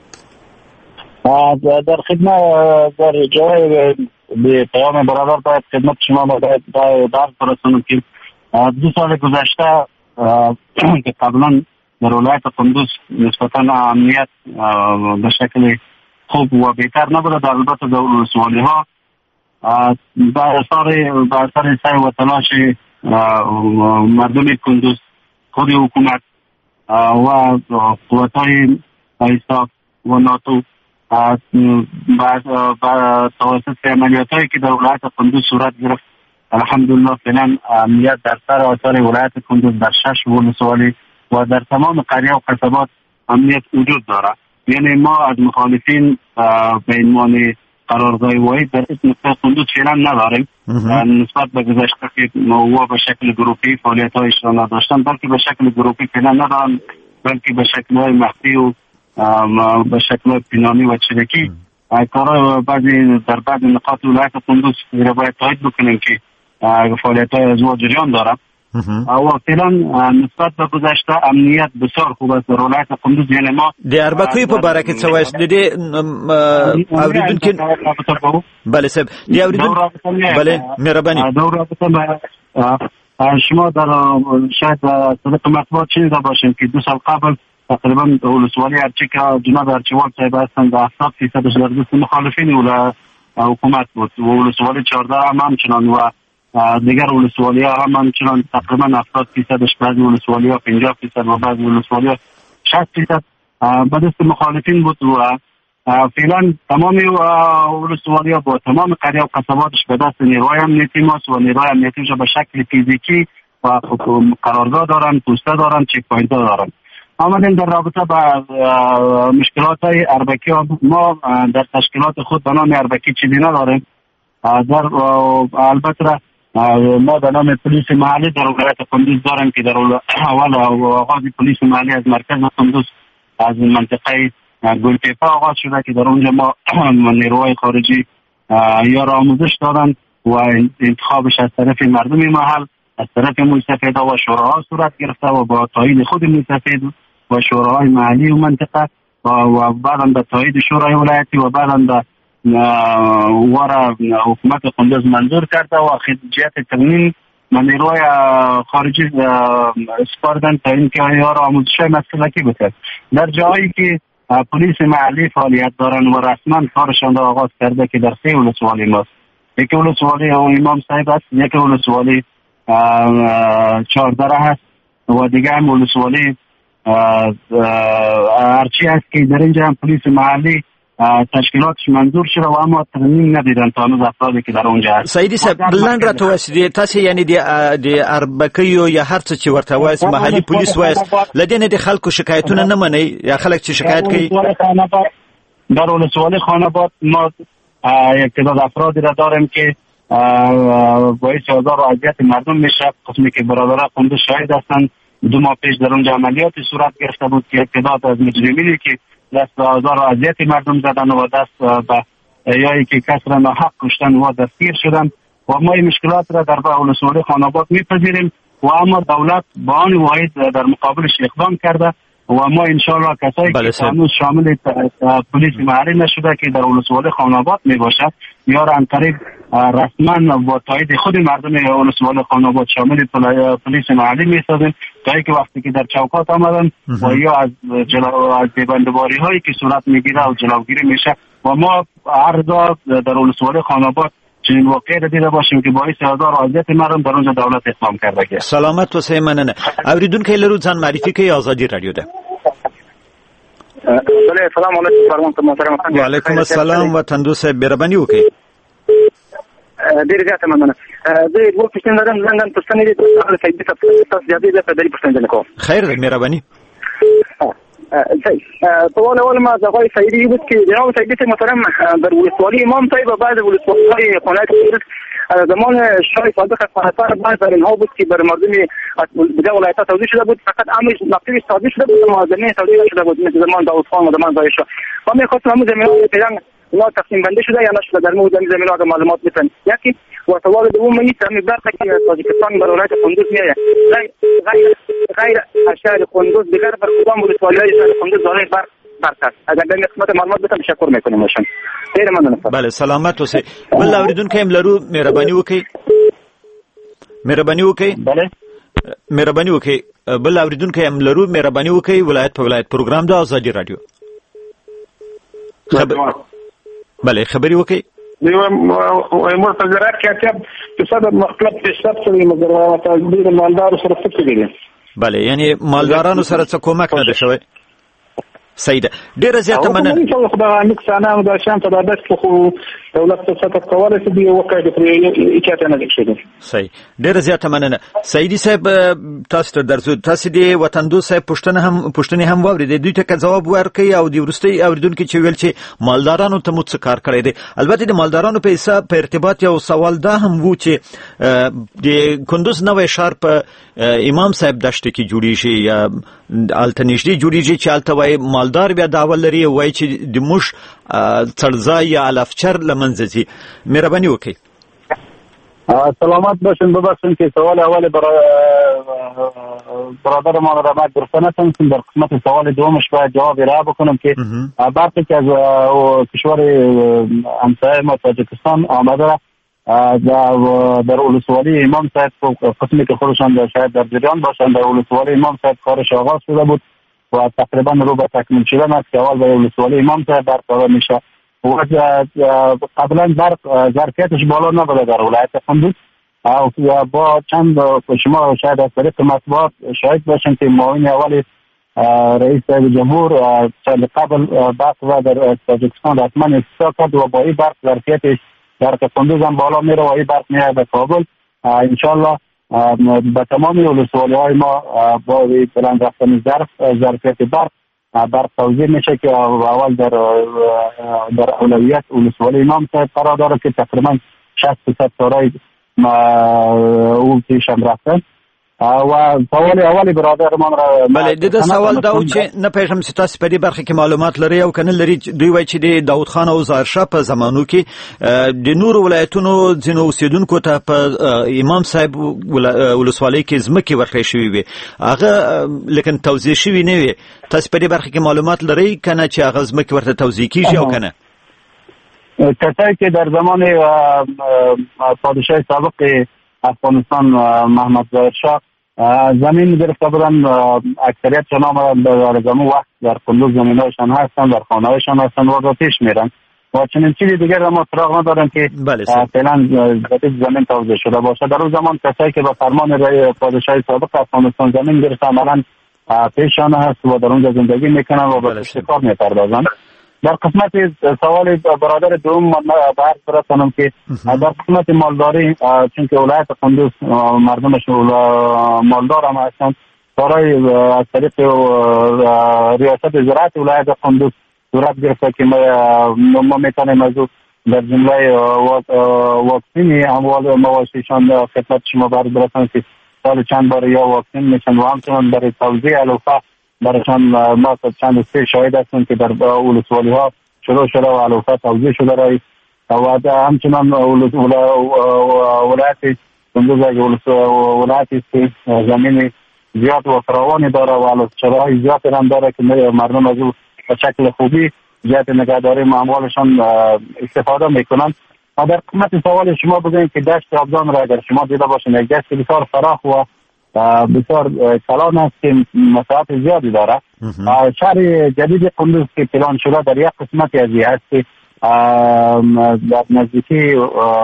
در خدمت در جای به پیام برادر باید خدمت شما باید درس برسونم که 2 سال گذشته که قبلا در ولایت کندوز نسبتا امنیت به شکل خوب و بهتر نبوده در البته در ولسوالی ها بر اثر سعی و تلاش مردم کندوز خود حکومت و قوت‌های ایساف و ناتو با توسط عملیات‌هایی که در ولایت کندوز صورت گرفت الحمدلله فعلا امنیت در سراسر ولایت کندوز در 6 ولسوالی و در تمام قریه و قصبات امنیت وجود دارد. یعنی ما از مخالفین به عنوان قرارگاه واحد در نقطه کندوز فعلا نداریم نسبت به گذشته که ما به شکل گروهی فعالیت‌هایش را نداشتن بلکه به شکل گروهی فعلا ندارن بلکه به شکل‌های مخفی و به شکل پنهانی و چریکی کارهای بعضی در بعض نقاط ولایت کندوز را باید تایید بکنیم که فعالیت‌های از او جریان دارد و فعلا نسبت به گذشته امنیت بسیار خوب است در ولایت کندوز. یعنی ما د اربکوی په باره کې څه وایي د دې اوریدونکو بله صاحب د اوریدونکو بله مهرباني شما در شاید صدق مطبوعات شنیده باشین که 2 سال قبل تقریبا ولسوالی ارچی که جناب ارچیوال صاحب هستند 70% در دست مخالفین حکومت بود و ولسوالی 14 هم همچنان و دیگر ولسوالی ها هم همچنان تقریبا 70%. بعضی ولسوالی ها 50% و بعضی ولسوالی ها 60% به دست مخالفین بود و فعلا تمام ولسوالی ها با تمام قریه و قصباتش به دست نیروهای امنیتی ماست و نیروهای امنیتیش به شکل فیزیکی و قرارگاه دارن، پوسته دارن، چک پوینت دارن. آمدیم در رابطه با مشکلات های اربکی ها. ما در تشکیلات خود به نام اربکی چیزی نداریم. در البته ما به نام پلیس محلی در ولایت کندوز داریم که در اول آغاز پلیس محلی از مرکز کندوز از منطقه گلتیپا آغاز شده که در اونجا ما نیروهای خارجی یا را آموزش دادن و انتخابش از طرف مردم محل از طرف موسفیدا و شوراها صورت گرفته و با تایید خود موسفید و شوراهای محلی و منطقه و بعداً به تایید شورای ولایتی و بعداً به حکومت قندوز منظور کرده و جهت تقنین من نیروهای خارجی سپاردن تا اینکه آنها را آموزش مسلکی بکرد. در جایی که پلیس محلی فعالیت دارن و رسما کارشان را آغاز کرده که در 3 ولسوالی ماست. یکی ولسوالی امام صاحب است، یکی ولسوالی 14 هست و دیگه هم ولسوالی ارچی هست که در اینجا هم پلیس محلی تشکیلاتش منظور شده و اما ترمیم ندیدن تا هنوز افرادی که در اونجا هست. سیدی صاحب بلند را توسیدی تاسو یعنی دی اربکیو یا هر څه چې ورته وایي محلي پولیس وایي لدین د خلکو شکایتونه نه مني یا خلک چې شکایت کوي در ولسوالی خاناباد ما یک تعداد افرادی را داریم که باعث آزار و اذیت مردم میشه. قسمی که برادران قندوز شاهد هستند 2 ماه پیش در اونجا عملیاتی صورت گرفته بود که یک تعداد از مجرمینی که دست به آزار و اذیت مردم زدن و دست به یایی که کس را ناحق کشتن و دستگیر شدن و ما این مشکلات را در ولسوالی خاناباد میپذیریم و اما دولت با آن واحد در مقابلش اقدام کرده و ما انشاءالله کسایی که هنوز شامل پلیس محلی نشده که در ولسوالی خاناباد میباشد یا را عن طریق رسما با تایید خود مردم ولسوالی خاناباد شامل پلیس محلی میسازیم تا اینکه وقتی که در چوکات آمدن و یا از بندباری هایی که صورت میگیره و جلوگیری میشه و ما هر جا در ولسوالی خاناباد چنین واقعی را دیده باشیم که باعث آزار و اذیت مردم در اونجا دولت اقدام کرده که سلامت و صحیح مننه. اوریدونکو لرو ځان معرفي کوي آزادی رادیو ده. سلام علیکم فرمان محترم. و علیکم السلام و تندو صاحب مهرباني وکړئ. ډیر زیاته مننه. زه یو پښتون لرم لندن پښتنې دي په سیدي تاسو زیاتې ده په دې پښتون کو. خیر ده مهرباني. طوال اول ما زغای سیدی بود که جناب سیدی محترم در ولسوالی امام صاحب و بعد ولسوالی قناعت زمان شاه صادق قهرمان بعض در اینها بود که بر مردم بده ولایت توزیع شده بود فقط امر نقطه صادق شده بود معظمه توزیع شده بود مثل زمان داوود خان و زمان دایشا و می‌خواستم همون زمینه‌های پیران لا تقسیم بندی شده یا نشده در مورد این زمینه‌ها معلومات بدن یکی و سوال دوم این است برخی که تاجیکستان بر ولایت قندوز میآید غیر اشهر قندوز دیگر بر کدام ولسوالی‌های شهر قندوز دارای برق است. اگر به قسمت معلومات بدم تشکر میکنیم ماشین. خیر ممنون. بله سلامت اوسئ. بل اوریدونکو هم لرو مهرباني وکړئ. بله مهرباني وکړئ. بل اوریدونکو هم لرو مهرباني وکړئ. ولایت په ولایت پروګرام د آزادی رادیو. بله خبري وکړئ. مرتضرات کاتب تصدد مطلب پیشرفت شوی مگر تدبیر مالدار سره څه کېږي. بله یعنی مالدارانو سره څه کومک نه ده شوی. سیده ډیره زیاته مننه. خدای نقصانه د شان ته د خو دولت څه کوله چې دی وکړي د اچاته نه کېږي. صحیح ډیره زیاته مننه. سیدی صاحب تاسو ته درځو تاسو دی وطندو صاحب پښتنه هم واورید دوی ته ځواب ورکړي او د ورستي اوریدونکو چې ویل چې مالدارانو ته مو څه کار کړی دی. البته د مالدارانو په حساب په ارتباط یو سوال دا هم وو چې د کندوز نوې ښار په امام صاحب دشت کې جوړیږي یا التنشدي جوړیږي چې التوي مالدار بیا داول لري وای چې د موش څړځای یا الافچر لمنځي مهرباني وکړئ. سلامت باشین. ببخشید که سوال اول برادر ما را بعد درست نتونستم در قسمت سوال دومش باید جواب ارائه بکنم که برخی که از کشور همسایه ما تاجیکستان آمده در ولسوالی امام صاحب قسمی که خودشان شاید در جریان باشند در ولسوالی امام صاحب کارش آغاز شده بود و تقریبا رو به تکمیل شدن است که اول به ولسوالی امام صاحب برق داده میشه و قبلا برق ظرفیتش بالا نبوده در ولایت قندوز و با چند شما شاید از طریق مطبوعات شاهد باشند که معاون اول رئیس جمهور سال قبل برق و در تاجیکستان رسما افتتاح کرد و با این برق ظرفیتش در قندوز هم بالا میره و این برق میاد به کابل. انشالله به تمام ولسوالی های ما با بلند رفتن ظرفیت برق توزیع میشه که اول در اولویت ولسوالی امام صاحب قرار داره که تقریبا 60% کارهای او پیش هم رفته و سوال اولی برادرمان را بله د سوال دا و چې نه پېژم چې تاسو په دې برخه کې معلومات لري او کنه لري. دوی وایي چې د داود خان او ظاهرشاه په زمانو کې د نور ولایتونو ځینو اوسیدونکو ته په امام صاحب ولسوالۍ کې ځمکې ورکړې شوې وي، هغه لیکن توزیع شوي نه وي. تاسو په دې برخه کې معلومات لري کنه چې هغه ځمکې ورته توزیع کیږي او کنه؟ کسایی که در زمان پادشاه سابق افغانستان محمد ظاهرشاه زمین گرفته بودن، اکثریت شما در زمان وقت در کندوز زمینایشان هستن، در خانهایشان هستن و پیش میرن و چنین چیزی دیگر ما سراغ ندارم که فعلا جدید زمین توزیع شده باشه. در اون زمان کسایی که با فرمان پادشاه سابق افغانستان زمین گرفته عملا پیشانه هست و در اونجا زندگی میکنن و به کار میپردازن. در قسمت سوال برادر دوم من عرض برسانم که در قسمت مالداری، چون که ولایت کندوز مردمش مالدار هم هستند، برای از طریق ریاست زراعت ولایت کندوز صورت گرفته که ما میتونیم از در جمله واکسین اموال مواشیشان خدمت شما عرض برسانم که سال چند بار یا واکسین میشن و همچنان برای توزیع علوفه برایشان ما چند سه شاهد هستیم که در ولسوالی ها شروع شده و علوفه توزیع شده رایی و همچنان ولایت کندوز ولایتی که زمین زیاد و فراوانی داره و علوفه زیاد هم داره که مردم از او به شکل خوبی جهت نگهداری اموالشان استفاده میکنن. و در قسمت سوال شما بگوییم که دشت آبدان را اگر شما دیده باشین یک دشت بسیار فراخ و بسیار کلان است که مساحت زیادی داره. شهر جدید کندوز که پلان شده در یک قسمتی از این هست که در نزدیکی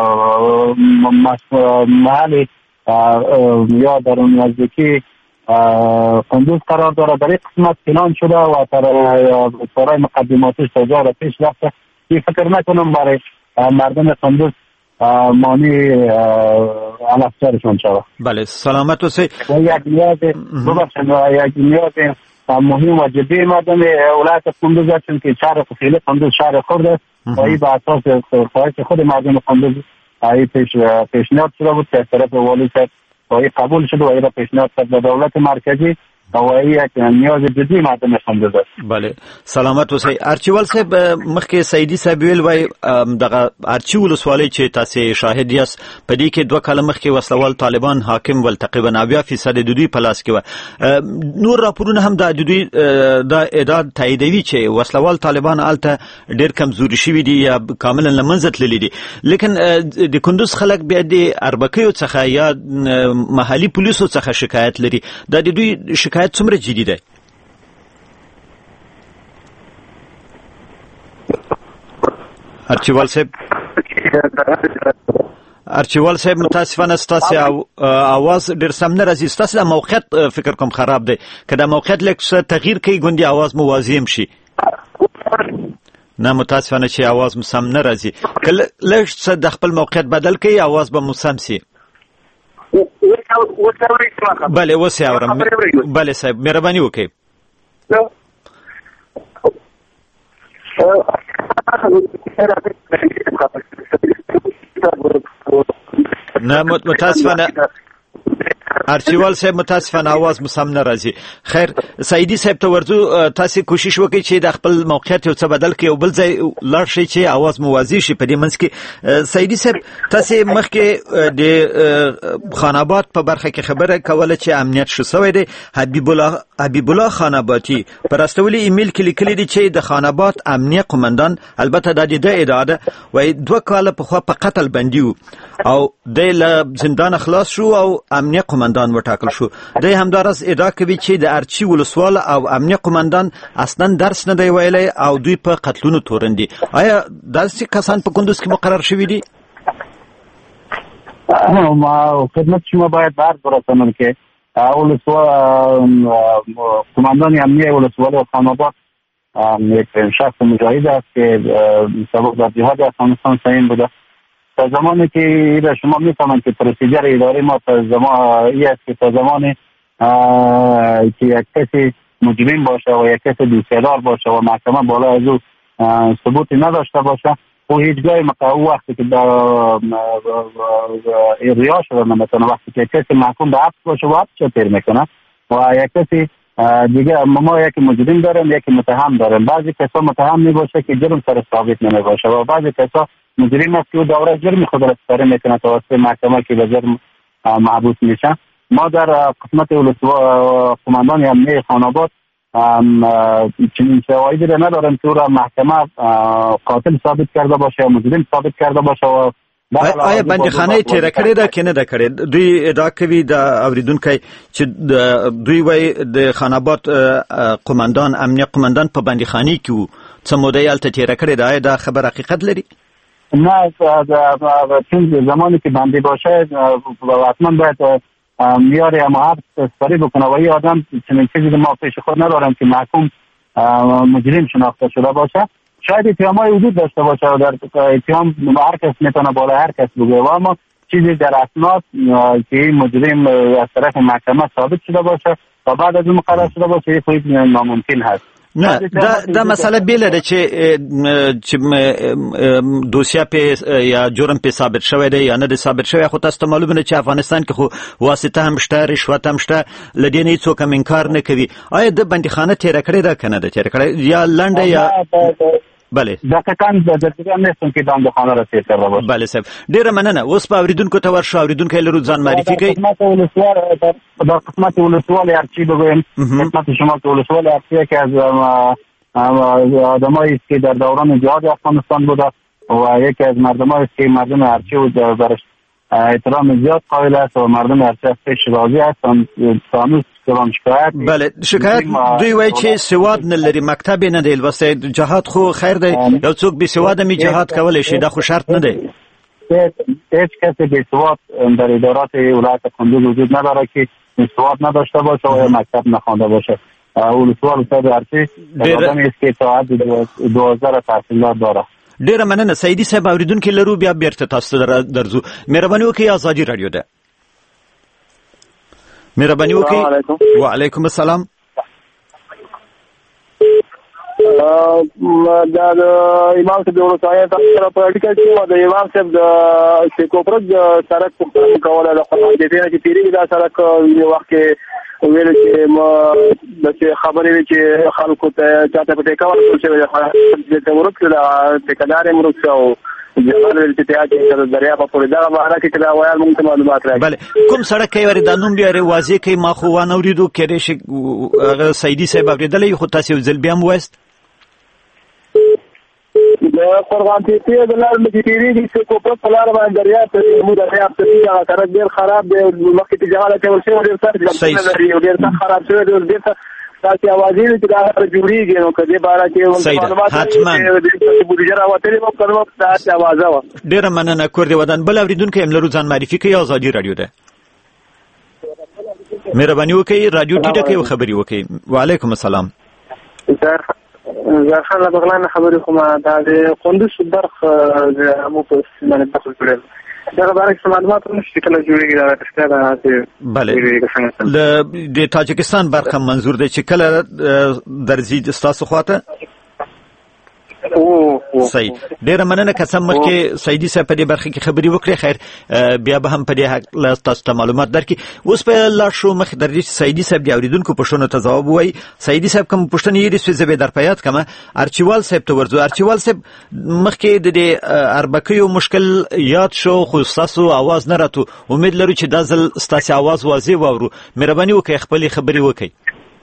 محل یا در نزدیکی کندوز قرار داره. در یک قسمت پلان شده و برای مقدماتش تا جا را پیش رفته. این فکر نکنم برای مردم کندوز مانی علفچارشون شود. بله سلامت باشی. و یک نیاز مهم و جدی مردم ولایت کندوز است، چون که شهر فعلی کندوز شهر خرد است و این به اساس خواهش خود مردم کندوز پیشنهاد شده بود که از طرف والی صاحب و این قبول شد و این را پیشنهاد کرد به دولت مرکزی و این یک نیاز جدی مردم کندوز است. بله سلامت اوسئ. ارچیوال صاحب مخکې سیدی صاحب ویل وای دغه ارچی ولسوالۍ چې تاسو شاهد یاست په دې کې 2 کال مخکې وسلوال طالبان حاکم ول تقریبا 90% د دوی په لاس کې و. نور راپورونه هم د دوی د ادعا تاییدوي چې وسلوال طالبان الته ډیر کمزوري شوي دي یا کاملا لمنځه تللي دي، لیکن د کندوز خلک بیا د اربکیو څخه یا محلي پولیسو څخه شکایت لري. د دوی شکایت څومره جدي ده؟ ارچیوال صاحب متاسفانه ستاسو आवाज ډیر سم نه راځي. ستاسو د موقعیت فکر کوم خراب دی، که د موقعیت لیک څه تغییر کوي ګوندې आवाज مو واضح شي. نه متاسفانه چې आवाज مو سم نه راځي، کله لږ څه د خپل موقعیت بدل کړئ आवाज به مو سم شي. بله اوس یې اورم. بله صاحب مهرباني وکړئ. نه متاسفانه ارچیوال صاحب متاسفانه आवाज مسم نه راځي. خیر سعیدی صاحب ته ورځو، تاسو کوشش وکړئ چې د خپل موقعیت یو څه بدل کړئ او بل ځای لاړ شئ چې आवाज مو واضح شي په دې منځ کې. سعیدی صاحب تاسو مخکې د خان آباد په برخه کې خبره کوله چې امنیت شو سوی دی. حبیب الله خان آبادی پر استولي ایمیل کې لیکلي دي چې د خان آباد امنیه قومندان البته د دې ادعا ده وای 2 کال په خوا په قتل بندي او د زندان خلاص شو او امنیه قومندان وټاکل شو. د همدارس ادعا کوي چې د ارچی ولسوال او امنیه قومندان اصلا درس نه دی ویلی او دوی په قتلونو تورن دي. آیا داسې کسان په کندوز کې مقرر شوي دي؟ ما خدمت شما باید عرض برسانم که قماندان امنیه ولسوالی و خان آباد یک شخص مجاهد است که سبب در جهاد افغانستان سعیم بوده. تا زمانی که شما میفهمند که پروسیجر اداری ما تا زمان است که تا زمانی که یک کسی مجرم باشه و یک کسی دوستدار باشه و محکمه بالا از او ثبوتی نداشته باشه و هیچگاه او وقتی که ریا شده مثلا وقتی که کسی محکوم به حبس باشه و حبس تیر میکنه و یک کسی دیگه ما یکی مجرم داریم یکی متهم داریم. بعضی کسا متهم می باشه که جرم سر ثابت نمی باشه و بعضی کسا مجرم است که دوره جرم خود را سپری میکنه توسط محکمه که به جرم محبوس میشه. ما در قسمت قماندان امنیه خاناباد چنین شواهدی را نداریم که او را محکمه قاتل ثابت کرده باشه مجرم ثابت کرده باشه. و آیا بندیخانه تیره کړی ده که نه ده کړی؟ دوی ادعا کوي د اوریدونکو چې دوی وایي د خاناباد قماندان امنیه قماندان په بندیخانه کې وو څه موده یې هلته تیره کړې ده. آیا دا خبر حقیقت لري؟ نه چون زمانی که بندی باشه حتما باید میار یا محبس سپری بکنه و این آدم چنین چیزی ما پیش خود ندارم که محکوم مجرم شناخته شده باشه. شاید اتهامای وجود داشته باشه و در اتهام هر کس میتونه بالا هر کس بگه و اما چیزی در اسناد که این مجرم از طرف محکمه ثابت شده باشه و بعد از اون مقرر شده باشه یه خیلی ناممکن هست. نه دا مسئله بیله ده چې دوسیه په یا جرم په ثابت شوی دی یا نه دی ثابت شوی. خو تاسو ته معلومه ده چې افغانستان کې خو واسطه هم شته رشوت هم شته له دې نه هیڅوک هم انکار نه کوي. آیا د بندیخانه تیره کړې ده که نه ده تیره کړې یا لنډه یا بله دقیقاً دقیقاً نیستم که بندیخانه را تیر کرده باشه. بله صاحب ډیره مننه. اوس په اوریدونکو ته ورشو اوریدونکو یې لرو ځان معرفي کوي. در قسمت ولسوال ارچی بگویم قسمت شما که ولسوال ارچی که از آدمایی است که در دوران جهاد افغانستان بوده و یکی از مردمایی است که مردم ارچی و برش احترام زیاد قائل است و مردم ارچی از پیش راضی هستند. سانوس کلام شکایت بله شکایت دوی وایي چې سواد نه لري مکتب نه دی لوستی. جهاد خو خیر دی یو څوک بې سواده می جهاد کولی شي دا خو شرط نه دی. هیچ کسی بې سواد در ادارات ولایت کندوز وجود نداره که سواد نداشته باشه و یا مکتب نخوانده باشه. ولسوال صاحب ارچی آدمی است که تا حد 12 تحصیلات داره. ډیره مننه سیدی صاحب. اوریدونکو لرو بیا بیرته تاسو ته درځو. مهرباني وکړئ ازادي رادیو ده. مهرباني وکړئ. وعلیکم السلام. دا د امام صاحب د ولسوالۍ سره په اړیکه کې د امام صاحب د شیکوپرک د سړک پوښتنه کوله د دې نه چې تیری دا سړک یو وخت کې ویل چې د خبرې چې خلکو ته چاته په ټیکا ورکړل چې ورک د ټیکدار مرک او جوړل چې ته چې دریا په پورې دا بهر کې کله وایي موږ ته معلومات راځي. بله کوم سړک کې ورې د نوم بیا واضح کوي ما خو وانه اوریدو کېدای شي هغه سیدي صاحب اوریدلی خو تاسو یو ځل بیا هم وایست. د قرغان تیپی د لار مجریری دي چې کوپر په لار باندې دریا ته مو دریا په دې سره ډیر خراب دی مخکې تجارت ته ورسې ډیر سره ډیر خراب شوی دی ډیر تاسو اوازې چې دا جوړیږي نو کله بارا کې معلومات د بودیجه راوتلې په کلمه تاسو اوازه و. ډیر مننه کور دی ودان. بل اوریدونکو هم لرو ځان معرفي کوي ازادي رادیو ده. مهرباني وکړئ رادیو ټیټه کوي خبري وکړئ. وعلیکم السلام. زرخان له بغلان خبرې کوم دا د قندوز برخ د مو په سیمه داخل کړل دا برخ معلومات نشته کله جوړیږي دا اشتراک. بله د تاجکستان برخه منظور دی چې کله درځي تاسو خواته. صحیح ډیره مننه که څه مخکې سیدي صاحب په دې برخه کې خبرې وکړې. خیر بیا به هم په دې حق تاسو ته معلومات درکړي. اوس په لاړ شو مخکې در دې چې سیدي صاحب د اورېدونکو پوښتنو ته ځواب ووایي. سیدي صاحب کوم پوښتنې یې دي زه به در په یاد کړم. ارچیوال صاحب ته ورځو. ارچیوال صاحب مخکې د دې اربکیو مشکل یاد شو خو ستاسو اواز نه راتو. امید لرو چې دا ځل ستاسو اواز واضح واورو. مهرباني وکړئ خپلې خبرې وکړئ.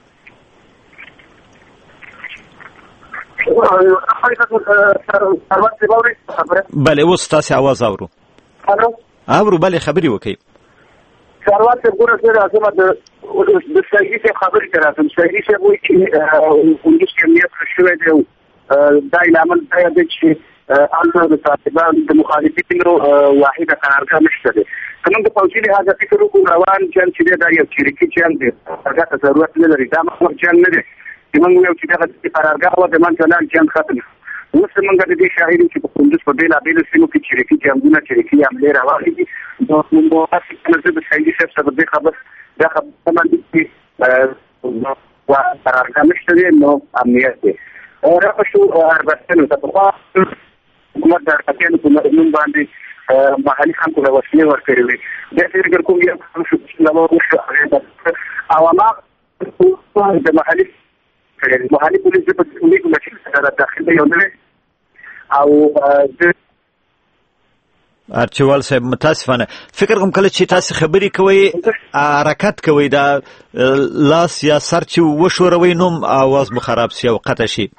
بله اوس تاسو आवाज اورو. اورو بله خبري وکي. ثروت ګوره سره راځم د سړي څخه خبرې کړم. سړي څخه وایي چې اوس کمیت شوې ده دا عمل دی چې انځور د طالبان د مخالفینو واحده قرارګاه نشته ده. کوم د پوځي لحاظه فکر وکړو روان چې دا یو چریکي چې هغه ضرورت نه لري. دا مخ چې نه ده موږ یو چې دغه قرارګاه و د منځلان چې ختم. اوس موږ د دې شاهد چې په کندوز په بیلابیلو سیمو کې چریکي جنګونه چریکي حملې راوړي دي. نو موږ تاسو د سیدي صاحب سره د خبر دا خبره باندې قرارګاه نشته نو امنیت دی. راپښو اربستانو ته په حکومت د اربکیانو په نوم باندې محلي خلکو له وسلې ورکړې وي داسې فکر کوم یو شو او هغه د محلي پولیس په ټولګي کې چې داخله یو نه او ارچوال صاحب متاسفانه فکر کوم کله چې تاسو خبرې کوي حرکت کوي دا لاس یا سر چې وشوروي نوم आवाज مو خراب شي او قطع شي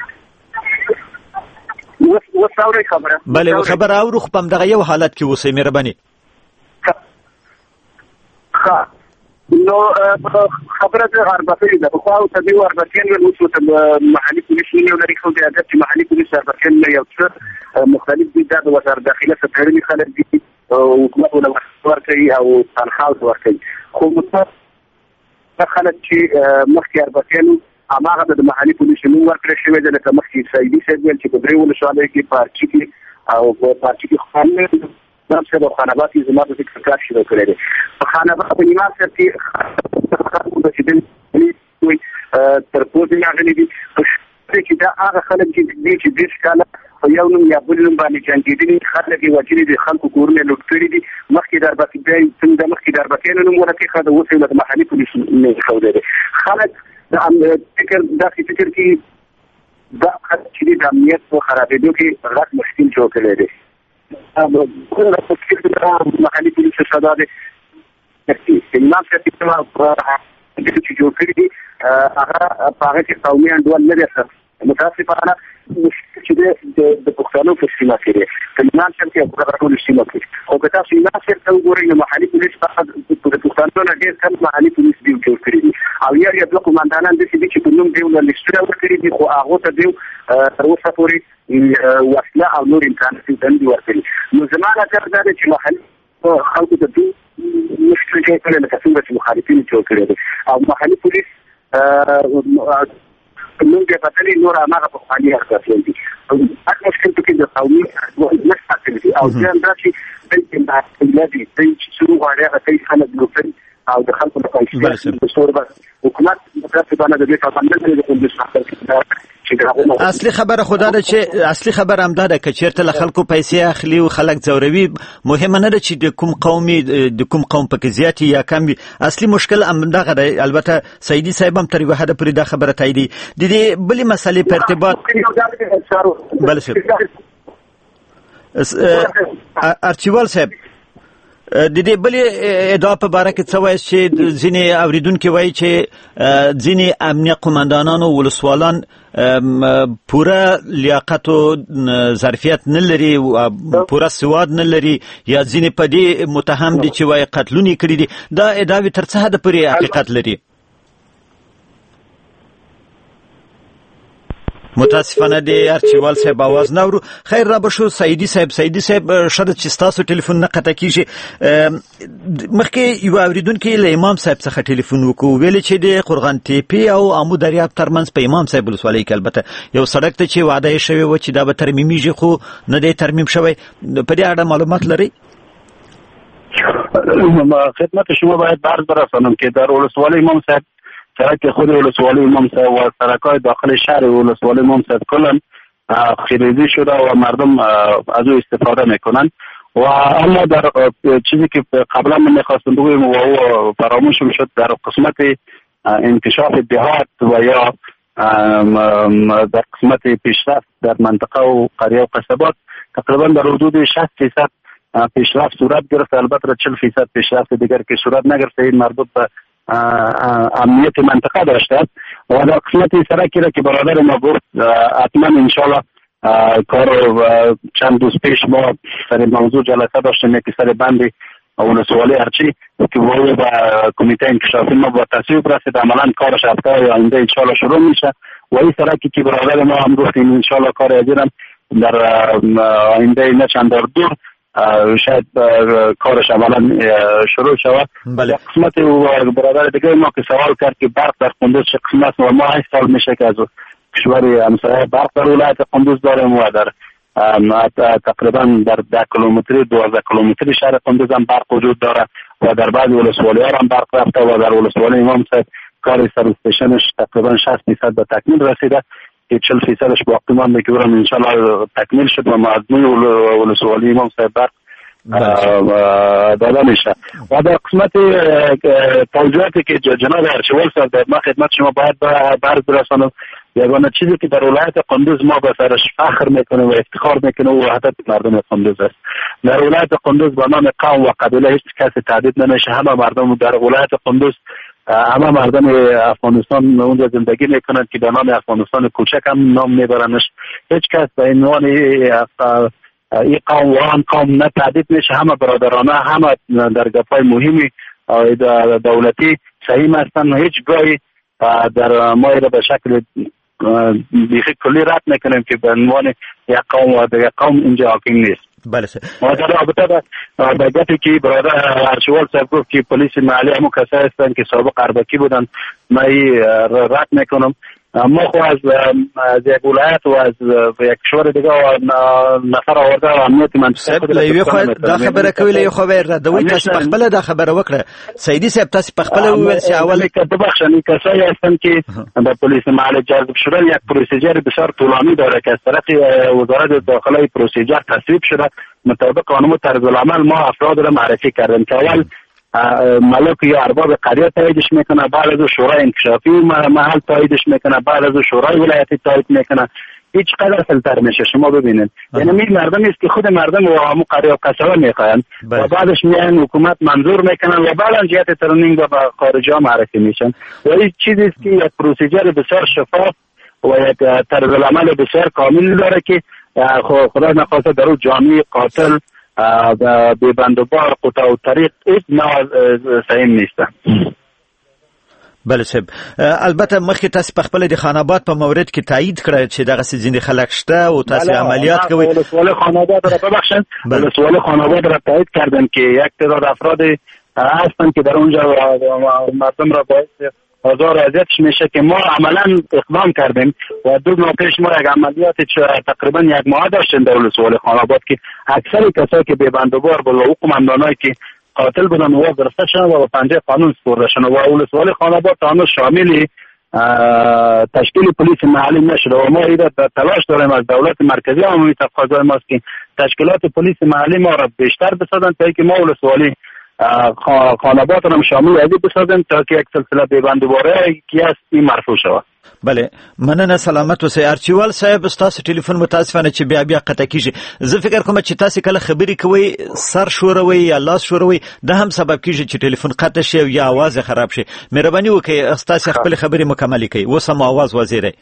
وساوري خبره بله خبره اورو خو په دغه یو حالت کې وسې مهرباني نو خبره د اربکیان ده خو او تبي اربکیان نو څه محلي پولیس نه لري خو د عادت محلي پولیس اربکیان نه یو څه مختلف دي د وزارت داخله ستړي خلک دي حکومت ولا ورکړي او تنخواه ورکړي خو متأ خلک چې مخکې اربکیان اماغه د محلي پولیس نوم ورکړی شوی دی لکه مخکې سعیدي صاحب چې په درې ولسوالۍ کې پارچي کې او په پارچي کې خانه نفسه د خانبات زما د فکر کار شروع کړی دی په خانبات په نیمه سر کې چې د تر پوزې راغلي دي چې دا هغه خلک چې د ښکاله په یو نوم یا بل نوم باندې جنګېدلي خلک یې وجلي دي خلکو کورونه لوټ کړي دي مخکې د اربکیان څنګه مخکې د اربکیانو نوم ورکړي د اوس د محلي پولیس نه ښودلی دی خلک د فکر داسې فکر کې دا چې د امنیت په خرابېدو کې غټ مشکل جوړ کړی دی محلي پولیس صدا دی امام صاحب چې جوړ کړي دي هغه په هغه کې قومي انډول نه دی سره متاسفانه چې د پښتنو په سیمه کې دی امام صاحب کې په ټول سیمه کې او که تاسو امام صاحب ته وګورئ نو محلي پولیس په پښتنو نه ډېر کم محلي پولیس دی جوړ کړي دي او یا دوه قومندانان دي چې په نوم دی ول لیستره ورکړي دي خو هغه ته دی تر اوسه پورې وسله او نور امکانات دي ورکړي نو زمانه څرګنده ده چې محلي خلکو ته دي مشکل کې کله لکه څنګه چې مخالفین جوړ کړي دي او محلي پولیس نو د پاتلي نور هغه په خالي حرکت دي اته مشکل کې د قومي نشته دي او ځان راشي د لدی د چې غواړي هغه خلک ګروپي او د خلکو په کانسیپټ د صورت حکومت متاسفانه د دې په باندې د پولیس اصلي خبره خدا ده چې اصلي خبره هم ده چې چیرته له خلکو پیسې اخلي او خلک ځوروي مهمه نه ده چې د کوم قوم پکې زیات یا کم وي اصلي مشکل هم دغه دی البته سعیدي صاحب هم تر یو حد پورې دا خبره تاییدي د دې بلې مسلې په ارتباط بل څه ارچیوال صاحب د دې بلې ادعا په باره کې څه وایي چې ځینې اوریدونکي وایي چې ځینې امنیه قمندانان او ولسوالان پوره لیاقت او ظرفیت نه لري پوره سواد نه لري یا ځینې په دې متهم دي چې وایي قتلونه کړي دي دا ادعاوې تر څه حده پورې حقیقت لري متاسفانه دی ارچیوال صاحب आवाज نورو خیر را بشو سعیدي صاحب شاید چې تاسو ټلیفون نه قطع کیږي مخکې یو اوریدونکو له امام صاحب څخه ټلیفون وکړو ویل چې د قرغان تیپی او عمو دریاب ترمنځ په امام صاحب ولسوالۍ کې البته یو سړک ته چې وعده شوی و چې دا به ترمیمیږي خو نه دی ترمیم شوی په دې اړه معلومات لري خدمت شما باید عرض برسانم که در ولسوالی امام صاحب سرک خود ولسوالی امام صاحب و سرکای داخل شهر ولسوالی امام صاحب کلن خریدی شده و مردم از او استفاده میکنن و اما در چیزی که قبلا من میخواستم بگویم و او فراموشم شد در قسمت انکشاف دهات و یا در قسمت پیشرفت در منطقه و قریه و قصبات تقریبا در حدود 60% پیشرفت صورت گرفت، البته 40% پیشرفت دیگر که صورت نگرفته این مربوط به امنیت منطقه داشته و در قسمت سرکی را که برادر ما گفت حتما انشالله کار چند روز پیش ما سر موضوع جلسه داشتیم که سر بند ولسوالی ارچی که وارد با کمیته انکشافی ما با تصویب رسید عملا کارش هفته آینده انشالله شروع میشه و این سرکی که برادر ما هم گفتیم انشالله کار ازیرم در آینده نه چند دور شاید کارش عملا شروع شود. بله. قسمت برادر دیگه ما که سوال کرد که برق در قندوز چه قسمت و ما 8 سال میشه که از کشور همسایه برق در ولایت قندوز داریم و در تقریبا در 10 کیلومتری 12 کیلومتری شهر قندوز هم برق وجود داره و در بعض ولسوالی ها هم برق رفته و در ولسوالی امام صاحب کار سر استیشنش تقریبا 60% به تکمیل رسیده که 40% باقی مانده که برام انشالله تکمیل شد و مجموع ولسوالی امام صاحب برق داده میشه. و در قسمت توجیهاتی که جناب ارشیوال صاحب در ما خدمت شما باید برز برسانم، یگانه چیزی که در ولایت قندوز ما به سرش فخر میکنه و افتخار میکنه و وحدت مردم قندوز است. در ولایت قندوز به نام قوم و قبیله هیچ کسی تعدید نمیشه. همه مردم در ولایت قندوز، همه مردم افغانستان اونجا زندگی میکنند که به نام افغانستان کوچک هم نام میبرنش. هیچ کس به عنوان این قوم و آن قوم نه تعدید میشه. همه برادرانه، همه در گپای مهمی دولتی صحیح هستند و هیچ گاهی در ما را به شکل بیخی کلی رد میکنیم که به عنوان یک قوم و دیگر قوم اینجا حاکم نیست. بله ما در رابطه با گپی که برادر ارشیوال صاحب گفت که پلیس محلی همون کسایی هستند که سابق اربکی بودن، من رد میکنم. ما خو از یک ولایت و از یک کشور دیگه نفر آورده و امنیت منطقه خود لوی خو دا خبره کوي له خو ور دوی تاسو په خپل دا خبره وکړه. سیدی صاحب تاسو په خپل ویل چې اول کې د بخښنې کسای هستند که د پلیس محلی جذب شدن یک پروسیجر بسیار طولانی داره که از طرف وزارت داخله پروسیجر تصویب شده. مطابق قانون طرز العمل ما افراد را معرفی کردیم که اول ملک یا ارباب قریه تاییدش میکنه، بعد از شورای انکشافی محل تاییدش میکنه، بعد از شورای ولایتی تایید میکنه. هیچ قدر فیلتر میشه. شما ببینید یعنی این مردمی است که خود مردم و همون قریه و قصبه میخواین و بعدش میان حکومت منظور میکنن و بعدا جهت ترنینگ و به خارجی ها معرفی میشن. و این چیزی است که یک پروسیجر بسیار شفاف و یک طرز العمل بسیار کامل داره که خدا نخواسته در اون جامعه قاتل به بندوبار قطع و طریق هیچ نوع صحیح نیست. بله صاحب، البته مخکې تاسو په خپل د خاناباد په مورد کې تایید کړی چې دغه ځینې خلک شته او تاسو عملیات کوئ. ولسوال خاناباد را ببخشید، ولسوال خاناباد را تایید کردن که یک تعداد افراد هستند که در اونجا مردم را باعث آزار و اذیتش میشه که ما عملا اقدام کردیم و 2 ماه پیش ما یک عملیات تقریبا 1 ماه داشتیم در ولسوال خاناباد که اکثر کسایی که به بندوبار و قماندانایی که قاتل بودن و گرفته شدن و پنجه قانون سپرده شدن و ولسوال خاناباد تا هنوز شامل تشکیل پلیس محلی نشده و ما ایده تلاش داریم از دولت مرکزی عمومی تقاضای ماست که تشکیلات پلیس محلی ما را بیشتر بسازن تا که ما ولسوالی خاناباد را شامل ازی بسازیم تا که یک سلسله بیبندوباره که است این مرفوع شود. بله، مننه. سلامت اوسئ. ارچیوال صاحب، ستاسو ټلیفون متاسفانه چې بیا قطع کیږي. زه فکر کوم چې تاسو کله خبرې کوئ سر شوروي یا لاس شوروي، دا هم سبب کیږي چې ټلیفون قطع شي یا आवाज خراب شي. مهرباني وکړئ تاسو خپل خبرې مکمل کړئ. اوس هم आवाज واضح دی.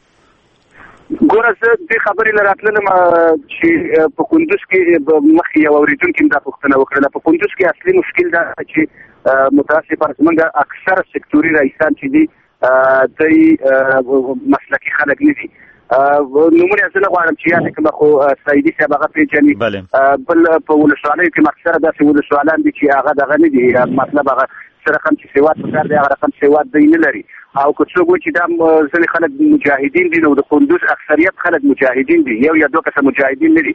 ګوره زه دې خبرې له راتللم چې په کندوز کې مخکې یو اورېدونکي دا پوښتنه وکړله. په کندوز کې اصلي مشکل دا چې متاسفانه زموږ اکثر سکتوري رئیسان چې دي دوی مسلکي خلک نه دي. نومونه زه نه غواړم چې یاد کړم، خو سعیدي صاحب هغه پېژني. بل په ولسوالیو کې اکثره داسې ولسوالان دي چې هغه دغه نه دي، مطلب هغه څه رقم چې سواد پکار دی هغه رقم سواد دوی نه لري. او که څوک وایي چې دا ځینې خلک مجاهدین دي، نو د کندوز اکثریت خلک مجاهدین دي، یو یا 2 کسه مجاهدین نه دي.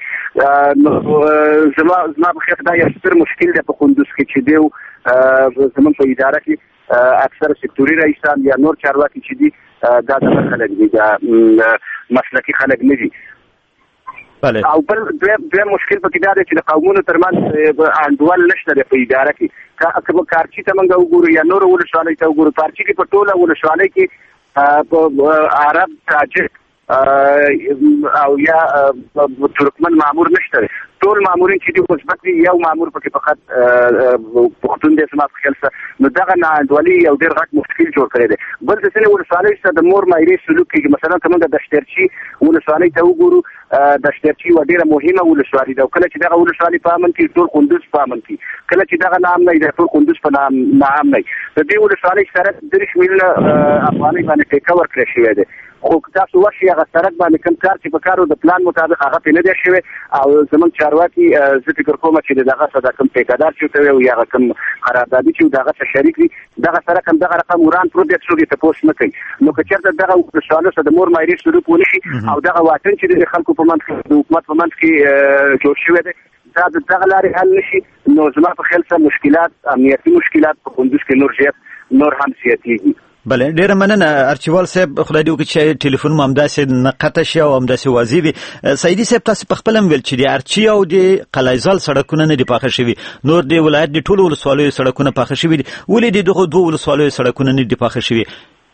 زما په خیال دا یو ستر مشکل دی په کندوز کې چې دی زموږ په اداره کې اکثر سکتوري رئیسان یا نور چارواکي چې دي دا دغه خلک دي، دا مسلکي خلک نه دي. او بل دویم مشکل پکې دا دی چې د قومونو ترمنځ انډول نشته دی په اداره کې. که کارچي ته موږ وګورو یا نورو ولسوالیو ته وګورو، کارچي کې په ټوله ولسوالۍ کې عرب، تاجک او یا ترکمن مامور نشته دی. ټول مامورین چې دي مثبت دي، یو مامور پکې فقط پښتون دی زما په خیال سره. نو دغه ناانډولي یو ډېر غټ مشکل جوړ کړی دی. بل د ځینې ولسوالیو سره د مور مایرې سلوک کېږي. مثلا که موږ د دشترچي ولسوالۍ ته وګورو، دشترچي یوه ډېره مهمه ولسوالي ده. کله چې دغه ولسوالي په امن کې ټول کندوز په امن کې، کله چې دغه ناامنه وي ټول کندوز په ناامنه وي. د دې ولسوالۍ سره 30 میلیونه افغانۍ باندې ټیکه ورکړی شوی دی. خو تاسو واشي هغه سړک باندې کوم کار چې په کارو د پلان مطابق هغه پې نه دی شوی. او زموږ چارواکي زه فکر کوم چې دغه څه د کوم ټیکهدار چې ورته وي یا کوم قراردادي چې دغه څه شریک وي، دغه سړک هم دغه رقم وران پروت دی، څوک یې تپوس نه کوي. نو که چېرته دغه ولسوالیو سره د مور مایرې سلوک ونه شي او دغه واټن چې د خلکو په منځ کې د حکومت په منځ کې جوړ شوی دی دا د دغه لارې حل نه شي، نو زما په خیال سره مشکلات، امنیتي مشکلات په کندوز کې نور هم زیاتېږي. بله ډیره مننه ارچیوال صاحب خدای دې وکړي چې ټلیفون مو همداسې نه قطع شي او همداسې واضح وي. سعیدي صاحب تاسو په خپل هم ویل چې د ارچي او د قلعه‌زال سړکونه نه دي پاخه شوي، نور د ولایت د ټولو ولسوالیو سړکونه پاخه شوي دي، ولې د دغو دوه ولسوالیو سړکونه نه دي پاخه شوي؟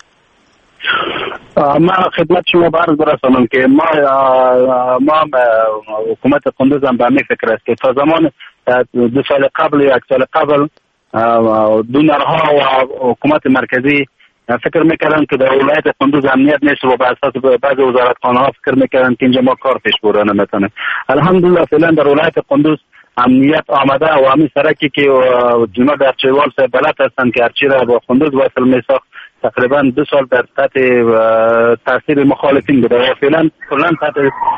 ما خدمت شما عرض برسانم که ما حکومت قندوز هم به همین فکر است که تا زمان 2 سال قبل یا 1 سال قبل دونرها و حکومت مرکزی فکر میکردن که در ولایت قندوز امنیت نیست و به اساس بعضی وزارتخانه ها فکر میکردن که اینجا ما کار پیش بردن نمیتونه. الحمدلله فعلا در ولایت قندوز امنیت آمده و همین سرکی که جناب ارچیوال صاحب بلد هستند که ارچی را با قندوز وصل میساخت تقریبا 2 سال در تحت تاثیر مخالفین بوده و فعلا تحت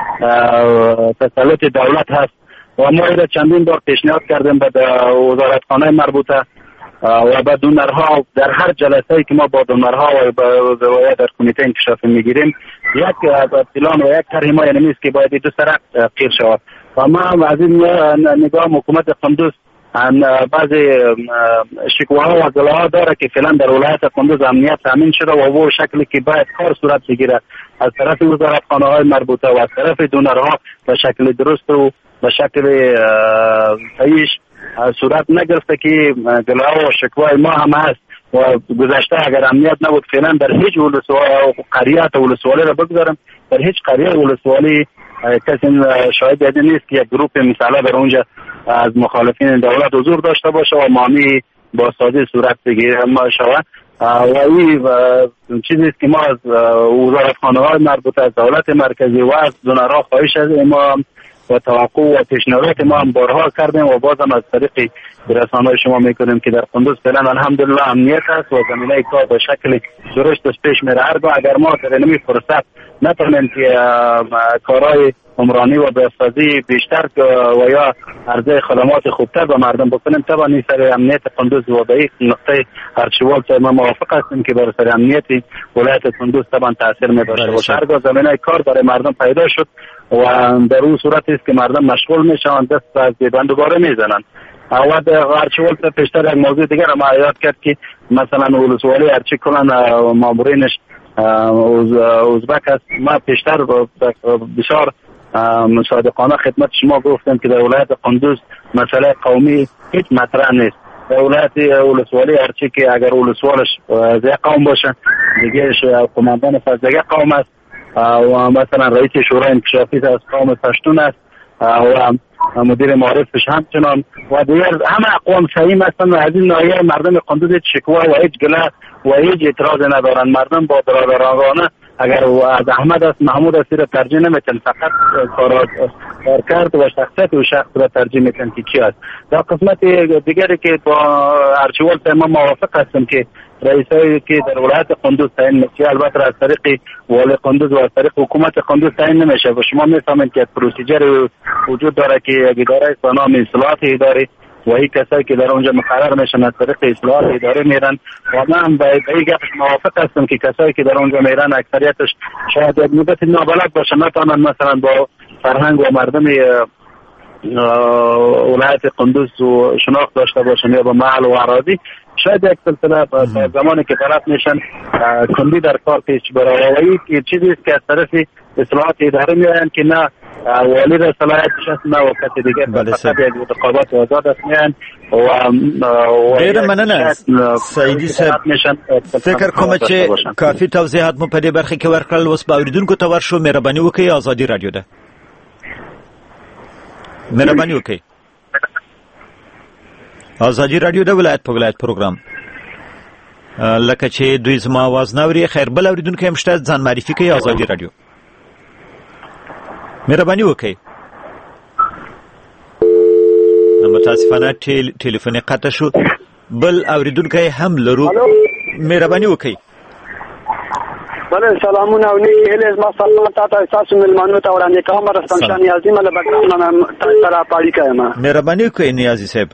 تسلط دولت هست و ما را چندین بار پیشنهاد کردیم به وزارتخانه مربوطه و به دونرها در هر جلسه‌ای که ما با دونرها و با در کمیته انکشاف میگیریم یک پلان و یک طرح ما یعنی است که باید 2 سرک قیر شود و ما از این نگاه حکومت قندوز بعضی شکوه و گله داره که فعلا در ولایت قندوز امنیت تامین شده و او شکلی که باید کار صورت بگیره از طرف وزارتخانه های مربوطه و از طرف دونرها به شکل درست و به شکل صحیح صورت نگرفته که گله و شکوه ما هم هست و گذشته اگر امنیت نبود فعلا در هیچ قریه تا ولسوالی را بگذارم در هیچ قریه ولسوالی کسی شاید نیست که یک گروپ مثلا در اونجا از مخالفین دولت حضور داشته باشه و مامی با سازی صورت بگیره ما شود و این چیزی است که ما از وزارتخانه های مربوطه از دولت مرکزی و از دونرها خواهش از ما و توقع و پیشنهادات ما هم بارها کردیم و بازم از طریق رسانه‌های شما میکنیم که در قندوز فعلا الحمدلله امنیت است و زمینه کار به شکل درست پیش میره. هرگاه اگر ما در این فرصت نتونیم که کارهای عمرانی و بسازی بیشتر و یا عرضه خدمات خوبتر به مردم بکنیم طبعا این سر امنیت قندوز و به این نقطه ارچیوال صاحب ما موافق هستیم که بر سر امنیت ولایت قندوز طبعا تاثیر می‌داشته و هرگاه زمینه کار برای مردم پیدا شد و در اون صورت است که مردم مشغول میشن دست از دیبند دوباره میزنن. و در ارچیوال صاحب پیشتر یک موضوع دیگر ما یاد کرد که مثلا ولسوالی ارچی کلان مامورینش ازبک است. ما پیشتر بسیار صادقانه خدمت شما گفتم که در ولایت قندوز مسئله قومی هیچ مطرح نیست. در ولایت ولسوالی ارچی که اگر ولسوالش از یک قوم باشه دیگه قماندان از یک قوم است و مثلا رئیس شورای انکشافی از قوم پشتون است و مدیر معارفش همچنان و دیگر همه اقوام سعیم هستند و از این ناحیه مردم قندوز هیچ شکوه و هیچ گله و هیچ اعتراض ندارن. مردم با برادرانه اگر از احمد است محمود است را ترجیح نمیتن، فقط کارکرد و شخصیت و شخص را ترجیح میتن که کی است. در قسمت دیگری که با ارچیوال صاحب ما موافق هستم که رئیسایی که در ولایت قندوز تعیین میشه البته از طریق والی قندوز و از طریق حکومت قندوز تعیین نمیشه و شما میفهمید که پروسیجر وجود داره که یک اداره به نام اصلاحات اداری و این کسایی که در اونجا مقرر میشن از طریق اصلاحات اداره میرن و من به این گپ موافق هستم که کسایی که در اونجا میرن اکثریتش شاید یک مدت نابلد باشن نتونن مثلا با فرهنگ و مردم ولایت قندوز و شناخت داشته باشن یا با محل و اراضی شاید یک سلسله زمانی که طرف میشن کندی در کار پیش بره و این چیزی است که از طرف اصلاحات اداره میاین که نه والی را صلاحیتش هست نه وقت دیگه فقط یک انتخابات آزاد است میاین و ډیره مننه سعیدي صاحب. فکر کوم چې کافی توضیحات مو په دې برخه کې ورکړل. اوس به اوریدونکو ته ورشو. مهرباني وکړئ ازادي رادیو ده مهرباني وکړئ ازادي رادیو د ولایت په ولایت پروګرام لکه چې دوی زما आवाज نوري. خیر بل اوریدونکو هم شته ځان معرفي کوي ازادي رادیو مهرباني وکړئ. متاسفانه ټلیفون قطع شو. بل اوریدونکو هم لرو. مهرباني وکړئ. بله سلامونه او نیک هیله ما سلام تاسو تاسو ملمنو ته وړاندې کوم. رستم شاه نیازی مله بګرام سره پاړی کایم. مهرباني وکړئ نیازی صاحب.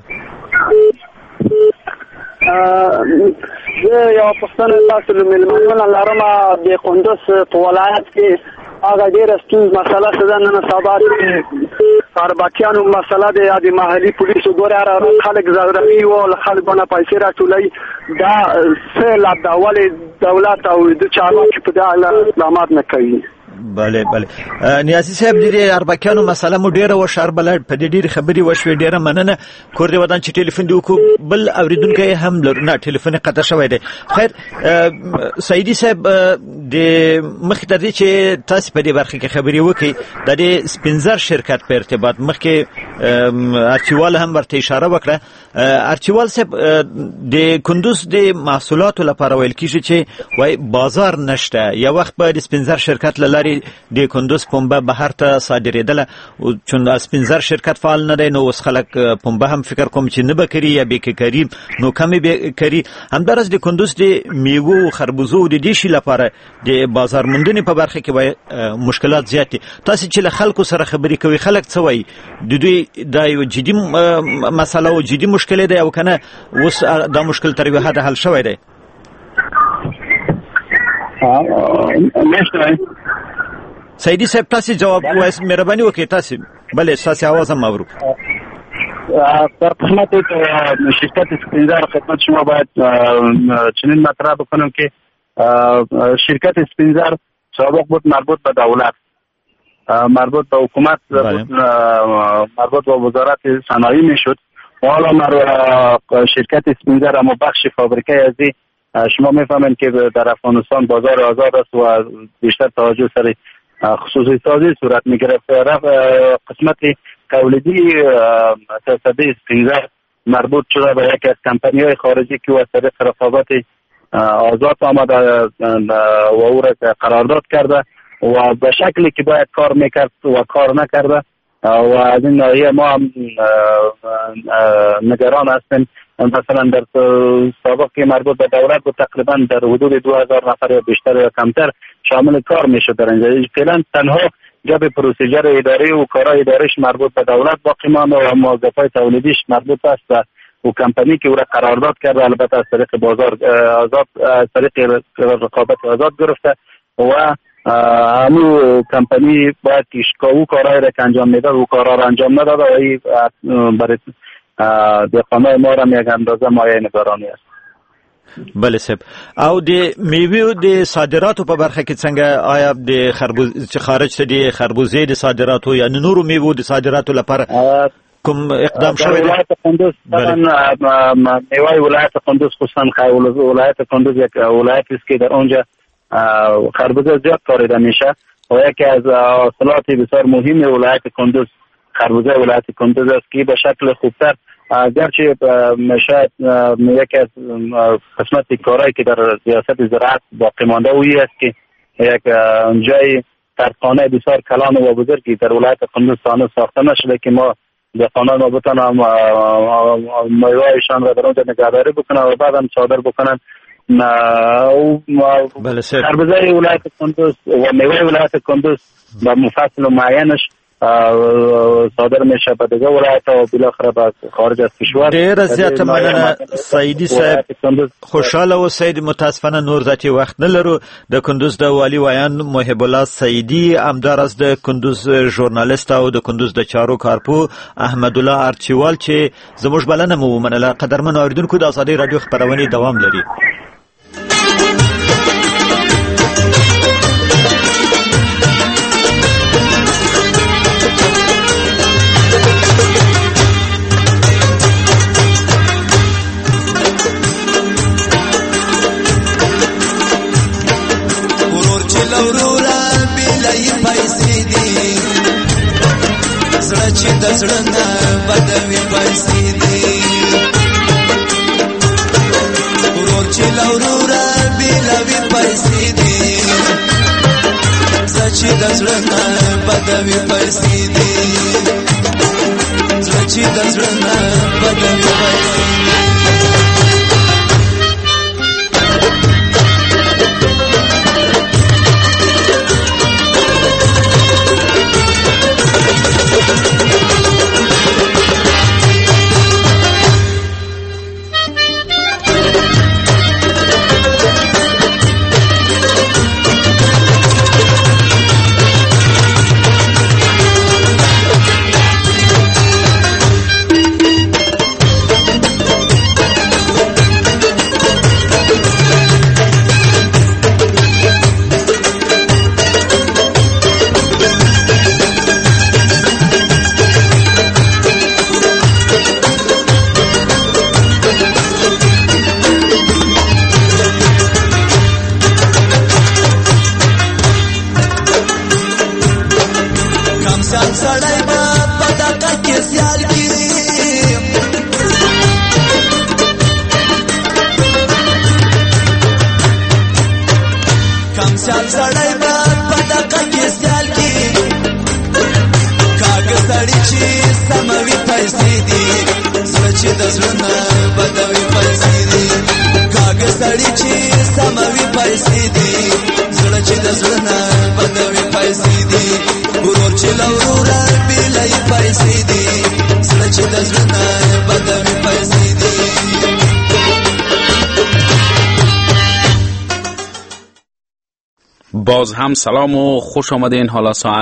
زه یو پښتنه تاسو ملمنو لرم د قندوز په ولایت کې هغه ډېر ستونزه مسله څه ده نن سبا کارباکیانو مسله د محلي پولیسو ګوره خلک زغرمي او خلک باندې پیسې راټولوي دا څه لا د اول دولت او د چارواکي په دغه اقدامات نه کوي. بله نیازي صاحب د اربکیانو مسله مو ډیره و شهر بلد په دې ډیره خبري وشوي ډیره مننه کور دی ودان چې ټلیفون دی وکړو بل اوریدونکو هم لرنه ټلیفون قطع شوی دی. خیر سعیدي صاحب د مخ ته دي چې تاسو په دې برخه کې خبري وکړي د سپینزر شرکت په ارتباط مخکې ارچیوال هم ورته اشاره وکړه. ارچیوال صاحب د کندوز د محصولاتو لپاره ویل کیږي چې وای بازار نشته یا وخت په سپینزر شرکت لاري د کندوز پنبه بهر ته صادرېدله چون سپینزر شرکت فعال نه دی نو اوس خلک پنبه هم فکر کوم چې نه بکري یا بیکري نو کمی بیکري همدارس د کندوز د میوه او خربوزو د دې شي لپاره د بازار موندنې په برخه کې وای مشکلات زیات دي. تاسو چې له خلکو سره خبرې کوي خلک څه وایي د دوی دا یو جدي مسله او جدي مشکل دی او کنه اوس دا مشکل تر یو حد حل شوی دی؟ سعیدي صاحب تاسو جواب وایس مهرباني وکړئ تاسو بله تاسو आवाज هم اورو. در خدمت شرکت اسپینزر خدمت شما باید چنین مطرح بکنم که شرکت اسپینزر سابق بود مربوط به دولت، مربوط به حکومت، مربوط به وزارت صنایع میشد. حالا شرکت اسپینزر اما بخش فابریکه ازی شما میفهمین که در افغانستان بازار آزاد است و بیشتر توجه سر خصوصی سازی صورت میگرفت. قسمت تولیدی تصدی اسپینزر مربوط شده به یکی از کمپانی های خارجی که از طریق رقابت آزاد آمده و او را قرارداد کرده و به شکلی که باید کار میکرد و کار نکرده و از این ناحیه ما هم نگران هستیم. مثلا در سابق که مربوط به دولت بود تقریبا در حدود 2000 نفر یا بیشتر یا کمتر شامل کار میشد در اینجا. فعلا تنها جب پروسیجر اداری و کارهای اداریش مربوط به دولت باقی مانده و موظفای تولیدیش مربوط است و کمپانی که او را قرارداد کرده البته از طریق بازار آزاد از طریق رقابت آزاد گرفته و همون کمپانی باید او کارهای را که انجام میده و کارها را انجام نداده و این برای دهقانای ما را یک اندازه مایه نگرانی است. بله صاحب او د میوه د صادراتو په برخه کې څنګه آیا د خربوز چې خارج ته د خربوزې د صادراتو یا نورو میوه د صادراتو لپاره کوم اقدام شوی دی؟ ولایت کندوز میوه ولایت کندوز خصوصا ولایت کندوز یک ولایتی است که در اونجا خربوزه زیاد کاریده میشه و یکی از حاصلات بسیار مهم ولایت کندوز خربوزه ولایت کندوز است که به شکل خوبتر گرچه شاید یکی از قسمت کارهایی که در ریاست زراعت باقی مانده اویی است که یک جای ترخانه بسیار کلان و بزرگی در ولایت کندوز ساخته نشده که ما دهقانان ما بتونن میوه‌شان را در اونجا نگهداری بکنن و بعد هم صادر بکنن. خربوزه ولایت کندوز و میوه ولایت کندوز با مفصل و معینش صادر میشه به دیگه ولایت و بالاخره به خارج از کشور. ډیر زیاته مننه سعیدي صاحب، خوشاله اوسئ. متاسفانه نور ذاتي وخت نه لرو. د کندوز د والی ویان محب الله سعیدي، همدارس د کندوز ژورنالیست او د کندوز د چارو کارپو احمد الله ارچیوال چې زموږ بلنه مو ومنله. قدرمن اوریدونکو د آزادۍ رادیو خبرونه دوام لري. زړه بدوي پیسې دي ورور چې لورورا بلوي پیسې دي زړه د زړه بدوي پیسې دي زړه چې د زړه بدوي پیسې دي. کم سیال سړی به په دقت کې سیال کی کم سیال سړی به په دقت کې سیال کی کاږه سړی چې سموي پیسې دي زړه چې د زړه نه بدوي پیسې دي کاږه سړی چې سموي پیسې دي زړه چې د زړه نه بدوي پیسې دي ورور چې له وروره بېلوي پیسې دي زړه چې د زړه نه بدوي پیسې دي باز هم سلام و خوش آمدین. حالا ساعت